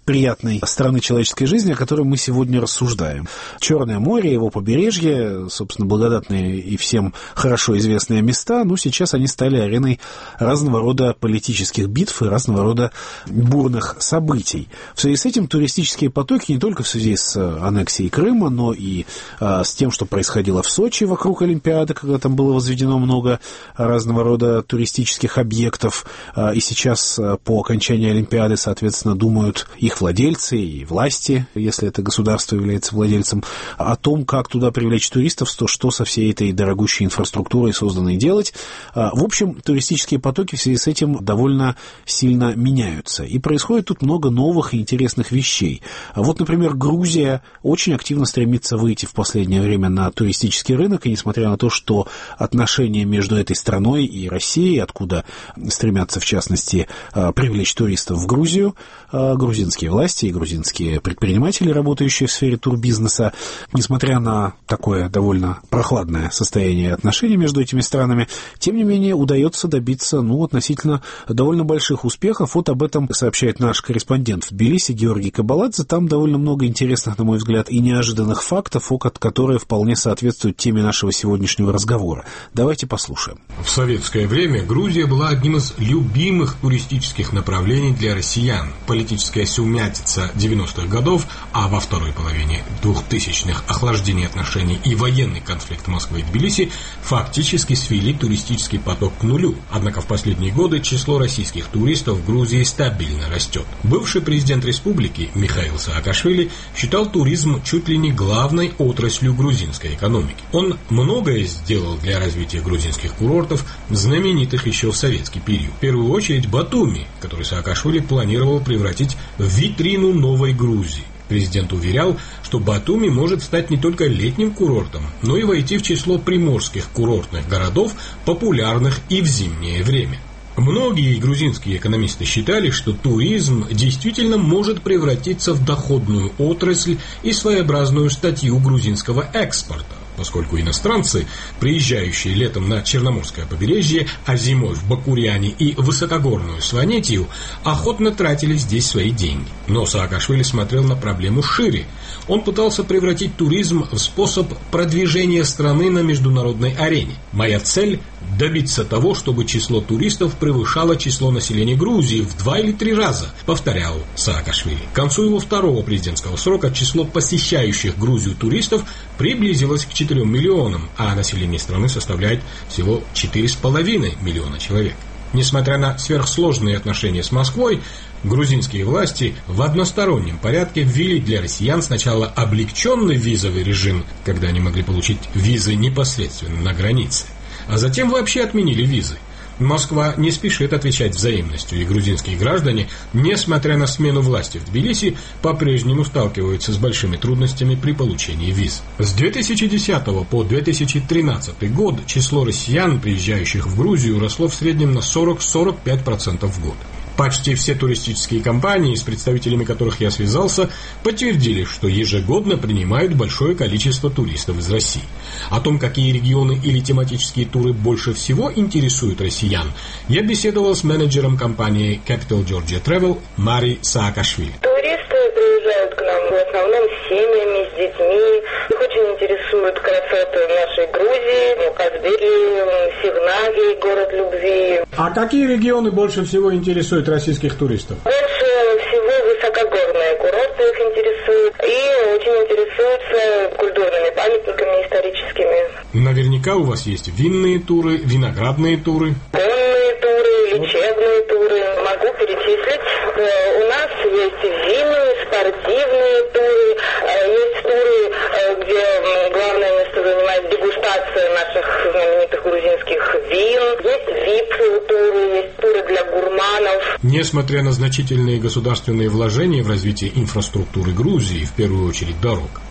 приятной стороны человеческой жизни, о которой мы сегодня рассуждаем. Черное море, его побережье, собственно, благодатные и всем хорошо известные места, ну, сейчас они стали ареной разного рода политических битв и разного рода бурных событий. В связи с этим туристические потоки не только в связи с аннексией Крыма, но и а, с тем, что происходило в Сочи вокруг Олимпиады, когда там было возведено много разного рода туристических объектов, а, и сейчас а, по окончании Олимпиады, соответственно, думают их владельцы и власти, если это государство является владельцем, о том, как туда привлечь туристов, то что со всей этой дорогущей инфраструктурой созданной делать. А, в общем, туристические потоки в связи с этим довольно сильно меняются. И происходит тут много новых и интересных вещей. А вот, например, Грузия очень активно стремится выйти в последнее время на туристический рынок, и несмотря на то, что отношения между этой страной и Россией, откуда стремятся, в частности, привлечь туристов в Грузию, грузинские власти и грузинские предприниматели, работающие в сфере турбизнеса, несмотря на такое довольно прохладное состояние отношений между этими странами, тем не менее удается добиться, ну, относительно довольно больших успехов. Вот об этом сообщает наш корреспондент в Тбилиси Георгий Кабаладзе. Там довольно много интересных, на мой взгляд, и неожиданных фактов, которые вполне соответствуют теме нашего сегодняшнего разговора. Давайте послушаем. В советское время Грузия была одним из любимых туристических направлений для россиян. Политическая сумятица девяностых годов, а во второй половине двухтысячных охлаждение отношений и военный конфликт Москвы и Тбилиси фактически свели туристический поток к нулю. Однако в последние годы число российских туристов в Грузии стабильно растет. Бывший президент республики Михаил Саакашвили считал туризм чуть ли не главной отраслью грузинской экономики. Он многое сделал для развития грузинских курортов, знаменитых еще в советский период. В первую очередь Батуми, который Саакашвили планировал превратить в витрину новой Грузии. Президент уверял, что Батуми может стать не только летним курортом, но и войти в число приморских курортных городов, популярных и в зимнее время. Многие грузинские экономисты считали, что туризм действительно может превратиться в доходную отрасль и своеобразную статью грузинского экспорта, поскольку иностранцы, приезжающие летом на Черноморское побережье, а зимой в Бакуряне и высокогорную Сванетию, охотно тратили здесь свои деньги. Но Саакашвили смотрел на проблему шире. Он пытался превратить туризм в способ продвижения страны на международной арене. «Моя цель – добиться того, чтобы число туристов превышало число населения Грузии в два или три раза», повторял Саакашвили. К концу его второго президентского срока число посещающих Грузию туристов приблизилось к четырем миллионам, а население страны составляет всего четыре с половиной миллиона человек. Несмотря на сверхсложные отношения с Москвой, грузинские власти в одностороннем порядке ввели для россиян сначала облегченный визовый режим, когда они могли получить визы непосредственно на границе, а затем вообще отменили визы. Москва не спешит отвечать взаимностью, и грузинские граждане, несмотря на смену власти в Тбилиси, по-прежнему сталкиваются с большими трудностями при получении виз. С две тысячи десятого по две тысячи тринадцатый год число россиян, приезжающих в Грузию, росло в среднем на сорок - сорок пять процентов в год. Почти все туристические компании, с представителями которых я связался, подтвердили, что ежегодно принимают большое количество туристов из России. О том, какие регионы или тематические туры больше всего интересуют россиян, я беседовал с менеджером компании Capital Georgia Travel Мари Саакашвили. Туристы приезжают к нам в основном с семьями, с детьми. Их очень интересуют красоты нашей Грузии, Казбери, Сигнаги, город любви. А какие регионы больше всего интересуют российских туристов? Больше всего высокогорные курорты их интересуют. И очень интересуются культурными памятниками историческими. Наверняка у вас есть винные туры, виноградные туры. Конные туры, лечебные туры. Могу перечислить. У нас есть винные, спортивные туры. Есть туры, где главное место занимает дегустация наших знаменитых грузинских вин. Есть вип-туры, есть туры для гурманов. Несмотря на значительные государственные вложения в развитие инфраструктуры Грузии, в первую очередь дорог,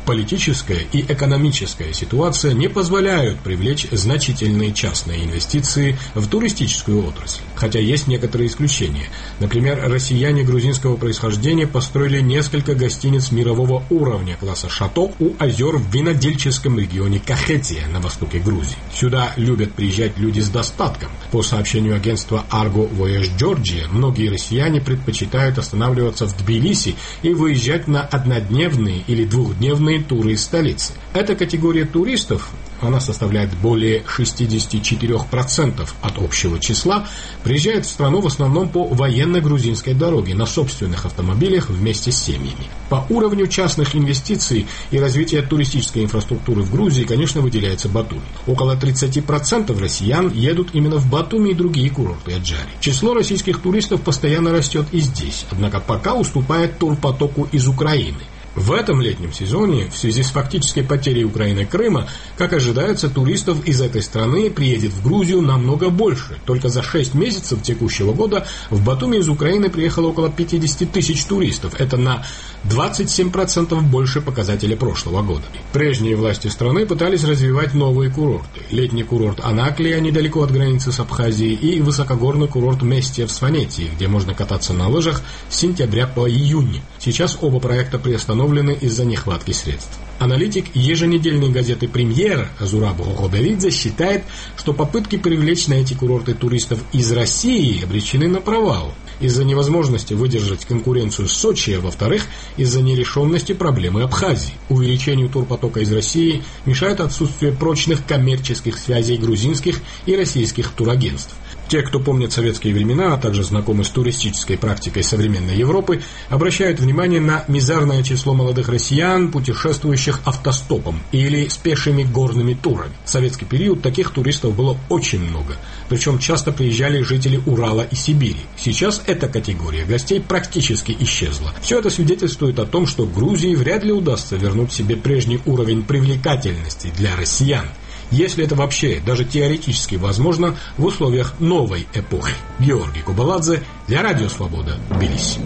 Политическая и экономическая ситуация не позволяют привлечь значительные частные инвестиции в туристическую отрасль. Хотя есть некоторые исключения. Например, россияне грузинского происхождения построили несколько гостиниц мирового уровня класса «Шато» у озер в винодельческом регионе Кахетия на востоке Грузии. Сюда любят приезжать люди с достатком. По сообщению агентства Argo Voyage Georgia, многие россияне предпочитают останавливаться в Тбилиси и выезжать на однодневные или двухдневные туры из столицы. Эта категория туристов, она составляет более шестьдесят четыре процента от общего числа, приезжает в страну в основном по военно-грузинской дороге на собственных автомобилях вместе с семьями. По уровню частных инвестиций и развития туристической инфраструктуры в Грузии, конечно, выделяется Батуми. Около тридцать процентов россиян едут именно в Батуми и другие курорты Аджари. Число российских туристов постоянно растет и здесь, однако пока уступает турпотоку из Украины. В этом летнем сезоне, в связи с фактической потерей Украины Крыма, как ожидается, туристов из этой страны приедет в Грузию намного больше. Только за шесть месяцев текущего года в Батуми из Украины приехало около пятьдесят тысяч туристов. Это на двадцать семь процентов больше показателя прошлого года. Прежние власти страны пытались развивать новые курорты. Летний курорт Анаклия, недалеко от границы с Абхазией, и высокогорный курорт Местия в Сванетии, где можно кататься на лыжах с сентября по июнь. Сейчас оба проекта приостановлены из-за нехватки средств. Аналитик еженедельной газеты «Премьер» Зураб Гогодовидзе считает, что попытки привлечь на эти курорты туристов из России обречены на провал из-за невозможности выдержать конкуренцию с Сочи, а во-вторых, из-за нерешенности проблемы Абхазии. Увеличению турпотока из России мешает отсутствие прочных коммерческих связей грузинских и российских турагентств. Те, кто помнит советские времена, а также знакомы с туристической практикой современной Европы, обращают внимание на мизерное число молодых россиян, путешествующих автостопом или с пешими горными турами. В советский период таких туристов было очень много, причем часто приезжали жители Урала и Сибири. Сейчас эта категория гостей практически исчезла. Все это свидетельствует о том, что Грузии вряд ли удастся вернуть себе прежний уровень привлекательности для россиян, если это вообще даже теоретически возможно в условиях новой эпохи. Георгий Кубаладзе для Радио Свобода, Тбилиси.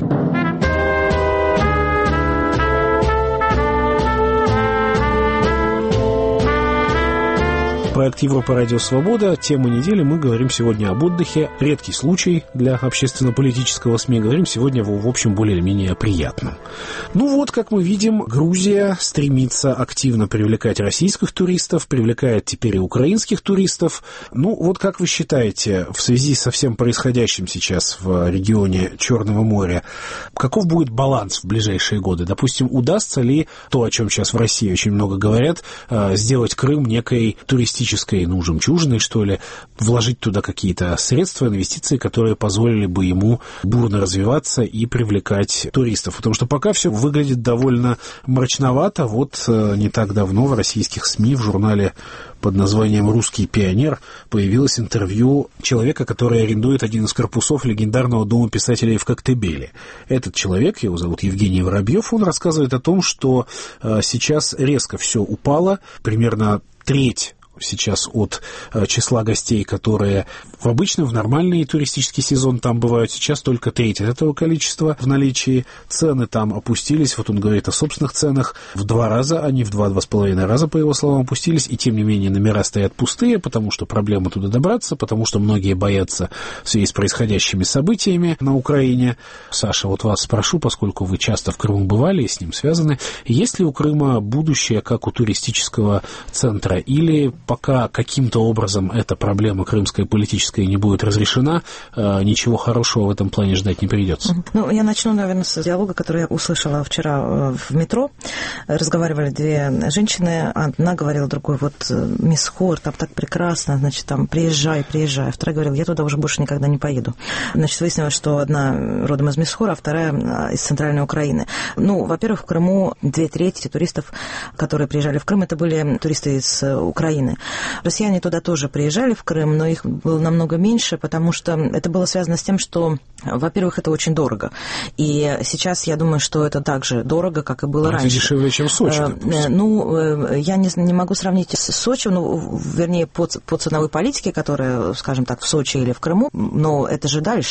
Проект Европа Радио Свобода. Тема недели. Мы говорим сегодня об отдыхе. Редкий случай для общественно-политического СМИ. Говорим сегодня, в общем, более-менее приятном. Ну вот, как мы видим, Грузия стремится активно привлекать российских туристов, привлекает теперь и украинских туристов. Ну вот, как вы считаете, в связи со всем происходящим сейчас в регионе Черного моря, каков будет баланс в ближайшие годы? Допустим, удастся ли то, о чем сейчас в России очень много говорят, сделать Крым некой туристической, ну, жемчужиной, что ли, вложить туда какие-то средства, инвестиции, которые позволили бы ему бурно развиваться и привлекать туристов. Потому что пока все выглядит довольно мрачновато. Вот не так давно в российских СМИ в журнале под названием «Русский пионер» появилось интервью человека, который арендует один из корпусов легендарного дома писателей в Коктебеле. Этот человек, его зовут Евгений Воробьев, он рассказывает о том, что сейчас резко все упало, примерно треть сейчас от э, числа гостей, которые в обычном, в нормальный туристический сезон там бывают, сейчас только треть от этого количества в наличии. Цены там опустились, вот он говорит о собственных ценах, в два раза, они в два-два с половиной раза, по его словам, опустились, и тем не менее номера стоят пустые, потому что проблема туда добраться, потому что многие боятся в связи с происходящими событиями на Украине. Саша, вот вас спрошу, поскольку вы часто в Крыму бывали и с ним связаны, есть ли у Крыма будущее как у туристического центра, или пока каким-то образом эта проблема крымская политическая не будет разрешена, ничего хорошего в этом плане ждать не придется? Ну, я начну, наверное, с диалога, который я услышала вчера в метро. Разговаривали две женщины, одна говорила другой, вот, мисс Хор, там так прекрасно, значит, там, приезжай, приезжай. Вторая говорила, я туда уже больше никогда не поеду. Значит, выяснилось, что одна родом из мисс Хор, а вторая из центральной Украины. Ну, во-первых, в Крыму две трети туристов, которые приезжали в Крым, это были туристы из Украины. Россияне туда тоже приезжали, в Крым, но их было намного меньше, потому что это было связано с тем, что, во-первых, это очень дорого. И сейчас я думаю, что это так же дорого, как и было но раньше. Это дешевле, чем Сочи, допустим. Ну, я не, не могу сравнить с Сочи, ну, вернее, по, по ценовой политике, которая, скажем так, в Сочи или в Крыму, но это же дальше.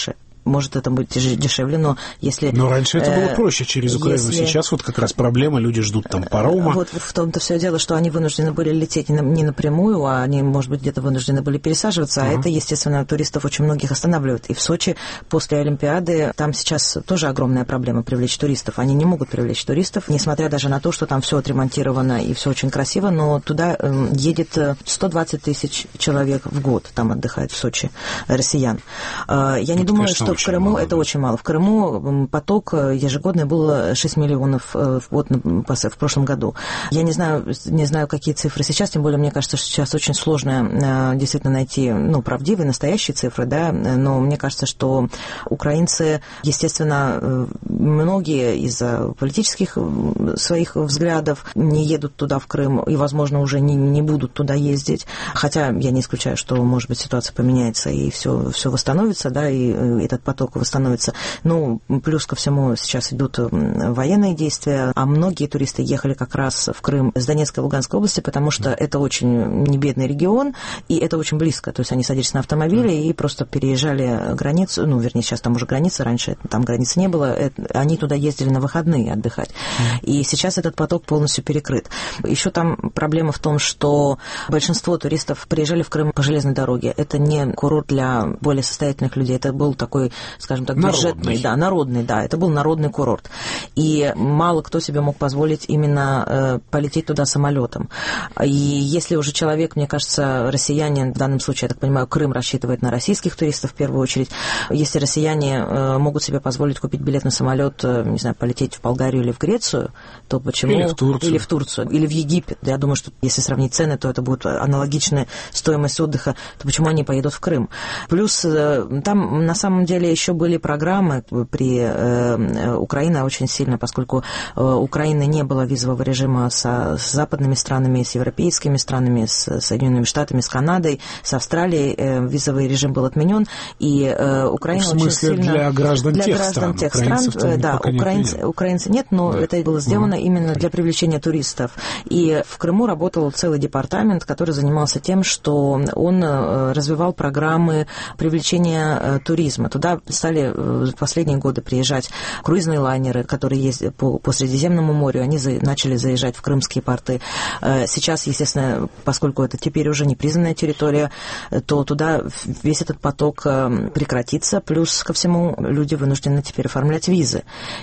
может, это будет дешевле, но если... Но раньше это было проще через Украину. Если... Сейчас вот как раз проблема, люди ждут там парома. Вот в том-то все дело, что они вынуждены были лететь не напрямую, а они, может быть, где-то вынуждены были пересаживаться, uh-huh. а это, естественно, туристов очень многих останавливает. И в Сочи после Олимпиады там сейчас тоже огромная проблема привлечь туристов. Они не могут привлечь туристов, несмотря даже на то, что там все отремонтировано и все очень красиво, но туда едет сто двадцать тысяч человек в год, там отдыхает в Сочи россиян. Я не это, думаю, конечно, что в Крыму мало, это да. очень мало. В Крыму поток ежегодный был шесть миллионов в год в прошлом году. Я не знаю, не знаю, какие цифры сейчас, тем более, мне кажется, что сейчас очень сложно действительно найти, ну, правдивые, настоящие цифры, да, но мне кажется, что украинцы, естественно, многие из-за политических своих взглядов не едут туда, в Крым, и, возможно, уже не, не будут туда ездить, хотя я не исключаю, что, может быть, ситуация поменяется, и все, все восстановится, да, и этот поток восстановится. Ну, плюс ко всему сейчас идут военные действия, а многие туристы ехали как раз в Крым с Донецкой и Луганской области, потому что это очень небедный регион, и это очень близко. То есть они садились на автомобили и просто переезжали границу, ну, вернее, сейчас там уже граница, раньше там границы не было, они туда ездили на выходные отдыхать. И сейчас этот поток полностью перекрыт. Еще там проблема в том, что большинство туристов приезжали в Крым по железной дороге. Это не курорт для более состоятельных людей, это был такой, скажем так, бюджетный, да, народный, да, это был народный курорт. И мало кто себе мог позволить именно э, полететь туда самолетом. И если уже человек, мне кажется, россияне, в данном случае, я так понимаю, Крым рассчитывает на российских туристов в первую очередь, если россияне э, могут себе позволить купить билет на самолет, э, не знаю, полететь в Болгарию или в Грецию, то почему... Или в Турцию. Или в Турцию, или в Египет. Я думаю, что если сравнить цены, то это будет аналогичная стоимость отдыха, то почему они поедут в Крым? Плюс э, там на самом деле еще были программы при э, Украине очень сильно, поскольку э, у Украины не было визового режима со, с западными странами, с европейскими странами, с Соединенными Штатами, с Канадой, с Австралией. Э, визовый режим был отменен, и э, Украина в смысле, очень сильно... для граждан для тех граждан стран. Тех стран э, да, украинцы, нет. украинцы нет, но да. это было сделано mm. именно для привлечения туристов. И в Крыму работал целый департамент, который занимался тем, что он развивал программы привлечения туризма. Туда стали в последние годы приезжать круизные лайнеры, которые ездят по, по Средиземному морю, они за, начали заезжать в крымские порты. Сейчас, естественно, поскольку это теперь уже непризнанная территория, то туда весь этот поток прекратится, плюс ко всему люди вынуждены теперь оформлять визы.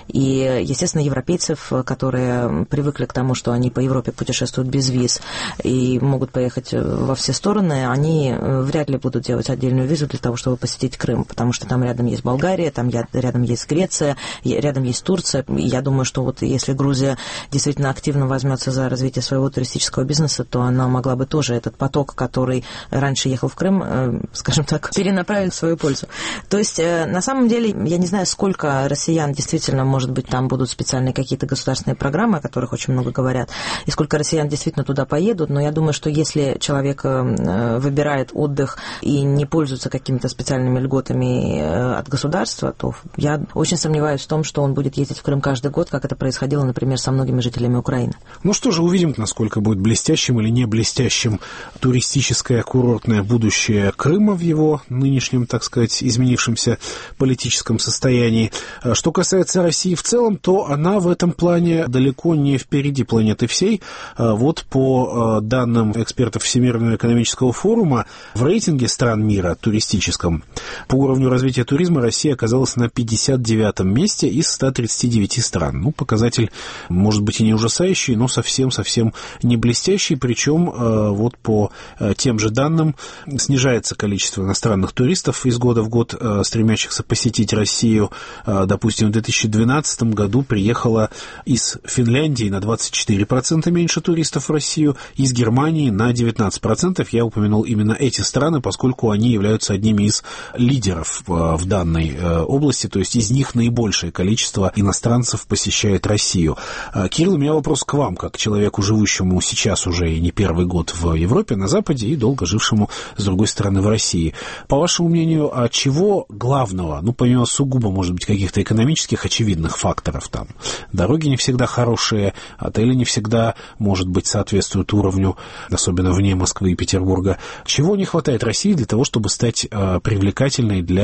И, естественно, европейцев, которые привыкли к тому, что они по Европе путешествуют без виз и могут поехать во все стороны, они вряд ли будут делать отдельную визу для того, чтобы посетить Крым, потому что там рядом есть Болгария, там рядом есть Греция, рядом есть Турция. Я думаю, что вот если Грузия действительно активно возьмется за развитие своего туристического бизнеса, то она могла бы тоже этот поток, который раньше ехал в Крым, скажем так, перенаправить в свою пользу. То есть, на самом деле, я не знаю, сколько россиян действительно, может быть, там будут специальные какие-то государственные программы, о которых очень много говорят, и сколько россиян действительно туда поедут, но я думаю, что если человек выбирает отдых и не пользуется какими-то специальными льготами от государства, то я очень сомневаюсь в том, что он будет ездить в Крым каждый год, как это происходило, например, со многими жителями Украины. Ну что же, увидим, насколько будет блестящим или не блестящим туристическое курортное будущее Крыма в его нынешнем, так сказать, изменившемся политическом состоянии. Что касается России в целом, то она в этом плане далеко не впереди планеты всей. Вот по данным экспертов Всемирного экономического форума, в рейтинге стран мира туристическом по уровню развития туризма Россия оказалась на пятьдесят девятом месте из ста тридцати девяти стран. Ну, показатель, может быть, и не ужасающий, но совсем-совсем не блестящий. Причем вот по тем же данным снижается количество иностранных туристов из года в год, стремящихся посетить Россию. Допустим, в две тысячи двенадцатом году приехало из Финляндии на двадцать четыре процента меньше туристов в Россию, из Германии на девятнадцать процентов. Я упомянул именно эти страны, поскольку они являются одними из лидеров в данной области, то есть из них наибольшее количество иностранцев посещает Россию. Кирилл, у меня вопрос к вам, как к человеку, живущему сейчас уже и не первый год в Европе, на Западе, и долго жившему, с другой стороны, в России. По вашему мнению, а чего главного, ну, помимо сугубо, может быть, каких-то экономических очевидных факторов там? Дороги не всегда хорошие, отели не всегда, может быть, соответствуют уровню, особенно вне Москвы и Петербурга. Чего не хватает России для того, чтобы стать э, привлекательной для туристов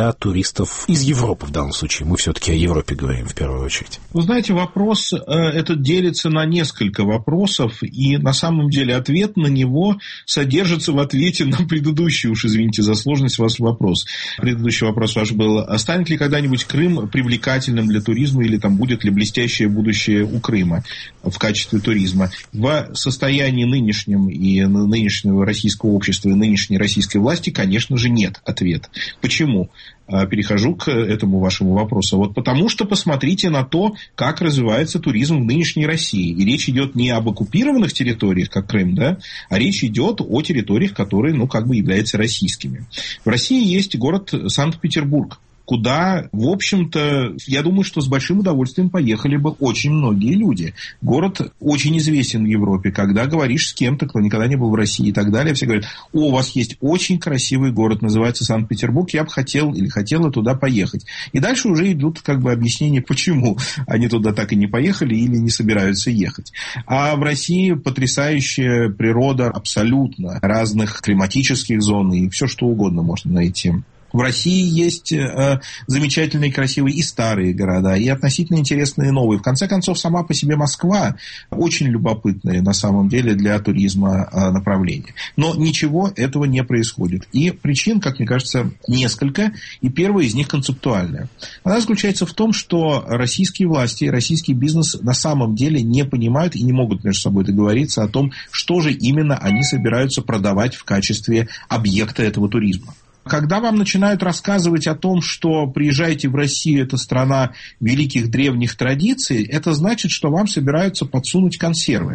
туристов из Европы в данном случае. Мы все-таки о Европе говорим в первую очередь. Вы знаете, вопрос этот делится на несколько вопросов, и на самом деле ответ на него содержится в ответе на предыдущий, уж извините за сложность, ваш вопрос. Предыдущий вопрос ваш был: станет ли когда-нибудь Крым привлекательным для туризма, или там будет ли блестящее будущее у Крыма в качестве туризма? В состоянии нынешнем и нынешнего российского общества и нынешней российской власти, конечно же, нет ответа. Почему? Перехожу к этому вашему вопросу. Вот потому что посмотрите на то, как развивается туризм в нынешней России. И речь идет не об оккупированных территориях, как Крым, да, а речь идет о территориях, которые, ну, как бы являются российскими. В России есть город Санкт-Петербург, куда, в общем-то, я думаю, что с большим удовольствием поехали бы очень многие люди. Город очень известен в Европе. Когда говоришь с кем-то, кто никогда не был в России и так далее, все говорят: о, у вас есть очень красивый город, называется Санкт-Петербург, я бы хотел или хотела туда поехать. И дальше уже идут как бы объяснения, почему они туда так и не поехали или не собираются ехать. А в России потрясающая природа абсолютно разных климатических зон, и все что угодно можно найти. В России есть э, замечательные, красивые и старые города, и относительно интересные новые. В конце концов, сама по себе Москва очень любопытная на самом деле для туризма э, направление. Но ничего этого не происходит. И причин, как мне кажется, несколько. И первая из них концептуальная. Она заключается в том, что российские власти и российский бизнес на самом деле не понимают и не могут между собой договориться о том, что же именно они собираются продавать в качестве объекта этого туризма. Когда вам начинают рассказывать о том, что приезжайте в Россию, это страна великих древних традиций, это значит, что вам собираются подсунуть консервы.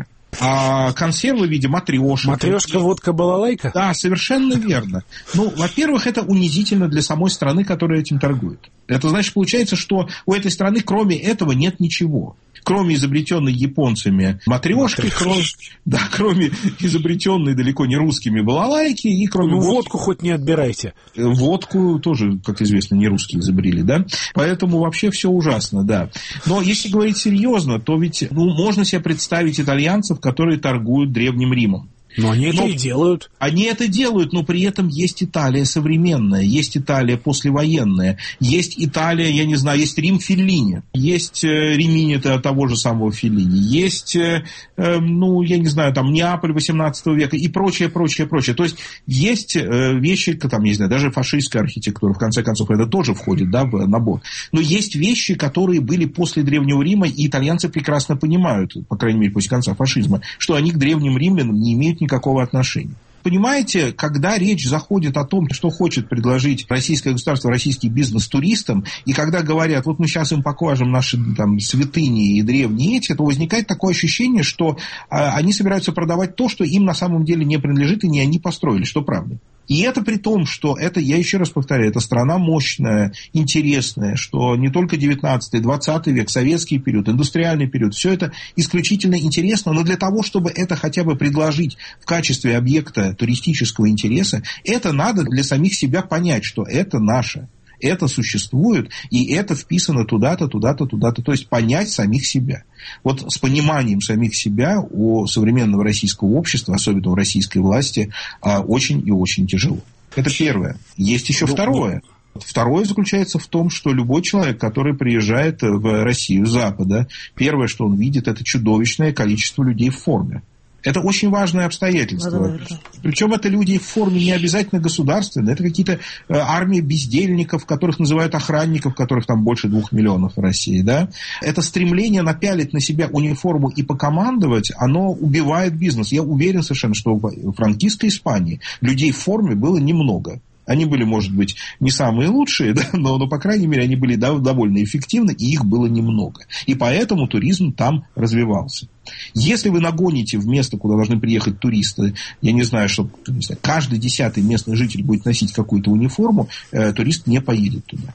А консервы в виде матрешек. Матрешка, водка, балалайка? Да, совершенно верно. Ну, во-первых, это унизительно для самой страны, которая этим торгует. Это значит, получается, что у этой страны кроме этого нет ничего. Кроме изобретенной японцами матрешки, кроме, да, кроме изобретенной далеко не русскими балалайки, и кроме... Ну, водки, водку хоть не отбирайте. Водку тоже, как известно, не русские изобрели, да? Поэтому вообще все ужасно, да. Но если говорить серьезно, то ведь, ну, можно себе представить итальянцев, которые торгуют Древним Римом. Но они это но и делают. Они это делают, но при этом есть Италия современная, есть Италия послевоенная, есть Италия, я не знаю, есть Рим Феллини, есть э, Римини того же самого Феллини, есть, э, э, ну, я не знаю, там, Неаполь восемнадцатого века и прочее, прочее, прочее. То есть, есть э, вещи, там, не знаю, даже фашистская архитектура, в конце концов, это тоже входит, да, в набор. Но есть вещи, которые были после Древнего Рима, и итальянцы прекрасно понимают, по крайней мере, после конца фашизма, что они к древним римлянам не имеют никакого отношения. Понимаете, когда речь заходит о том, что хочет предложить российское государство, российский бизнес туристам, и когда говорят, вот мы сейчас им покажем наши там святыни и древние эти, то возникает такое ощущение, что а, они собираются продавать то, что им на самом деле не принадлежит, и не они построили, что правда. И это при том, что это, я еще раз повторяю, это страна мощная, интересная, что не только девятнадцатый, двадцатый век, советский период, индустриальный период, все это исключительно интересно, но для того, чтобы это хотя бы предложить в качестве объекта туристического интереса, это надо для самих себя понять, что это наше. Это существует, и это вписано туда-то, туда-то, туда-то. То есть понять самих себя. Вот с пониманием самих себя у современного российского общества, особенно у российской власти, очень и очень тяжело. Это первое. Есть еще второе. Второе заключается в том, что любой человек, который приезжает в Россию с Запада, первое, что он видит, это чудовищное количество людей в форме. Это очень важное обстоятельство. Причем это люди в форме не обязательно государственной. Это какие-то э, армии бездельников, которых называют охранников, которых там больше двух миллионов в России. Да? Это стремление напялить на себя униформу и покомандовать, оно убивает бизнес. Я уверен совершенно, что в франкистской Испании людей в форме было немного. Они были, может быть, не самые лучшие, да, но, но, по крайней мере, они были довольно эффективны, и их было немного. И поэтому туризм там развивался. Если вы нагоните в место, куда должны приехать туристы, я не знаю, что не знаю, каждый десятый местный житель будет носить какую-то униформу, э, турист не поедет туда.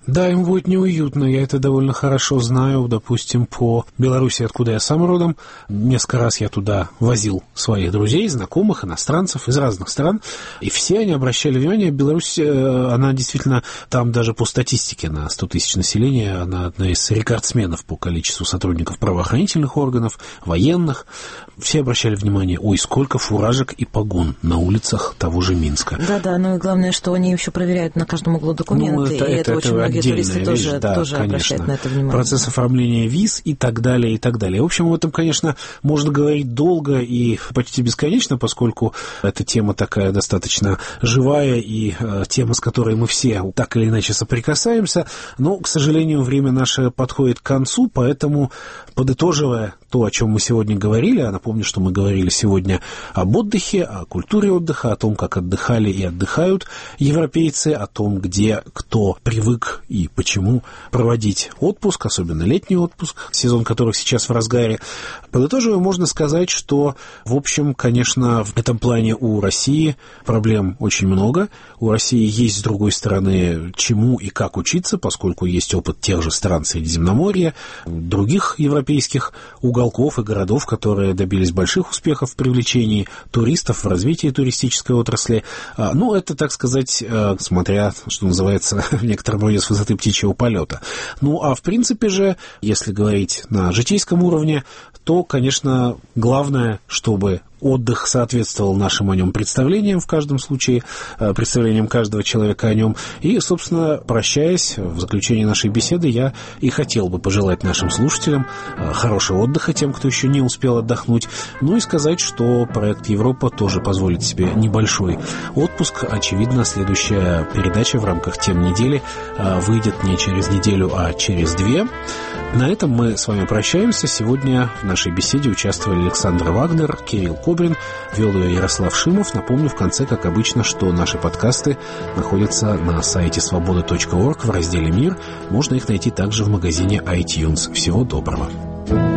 Да, им будет неуютно, я это довольно хорошо знаю, допустим, по Беларуси, откуда я сам родом. Несколько раз я туда возил своих друзей, знакомых, иностранцев из разных стран, и все они обращали внимание, Беларусь, она действительно, там даже по статистике на сто тысяч населения, она одна из рекордсменов по количеству сотрудников правоохранительных органов, военных. Все обращали внимание, ой, сколько фуражек и погон на улицах того же Минска. Да-да, ну и главное, что они еще проверяют на каждом углу документы, ну, это, и это, это очень это многие туристы вещь, тоже, да, тоже обращают на это внимание. Процесс оформления виз и так далее, и так далее. В общем, об этом, конечно, можно говорить долго и почти бесконечно, поскольку эта тема такая достаточно живая и э, тема, с которой мы все так или иначе соприкасаемся, но, к сожалению, время наше подходит к концу, поэтому, подытоживая то, о чем мы сегодня говорили, а напомню, что мы говорили сегодня об отдыхе, о культуре отдыха, о том, как отдыхали и отдыхают европейцы, о том, где кто привык и почему проводить отпуск, особенно летний отпуск, сезон которых сейчас в разгаре. Подытоживая, можно сказать, что, в общем, конечно, в этом плане у России проблем очень много. У России есть, с другой стороны, чему и как учиться, поскольку есть опыт тех же стран Средиземноморья, других европейских уголков и городов, которые добились больших успехов в привлечении туристов, в развитии туристической отрасли. Ну, это, так сказать, смотря, что называется, в некотором роде с высоты птичьего полета. Ну, а в принципе же, если говорить на житейском уровне, то, конечно, главное, чтобы отдых соответствовал нашим о нем представлениям, в каждом случае, представлениям каждого человека о нем. И, собственно, прощаясь, в заключении нашей беседы, я и хотел бы пожелать нашим слушателям хорошего отдыха, тем, кто еще не успел отдохнуть, ну и сказать, что проект Европа тоже позволит себе небольшой отпуск. Очевидно, следующая передача в рамках тем недели выйдет не через неделю, а через две. На этом мы с вами прощаемся. Сегодня в нашей беседе участвовали Александр Вагнер, Кирилл Кобрин, вел ее Ярослав Шимов. Напомню в конце, как обычно, что наши подкасты находятся на сайте свобода точка орг в разделе «Мир». Можно их найти также в магазине iTunes. Всего доброго.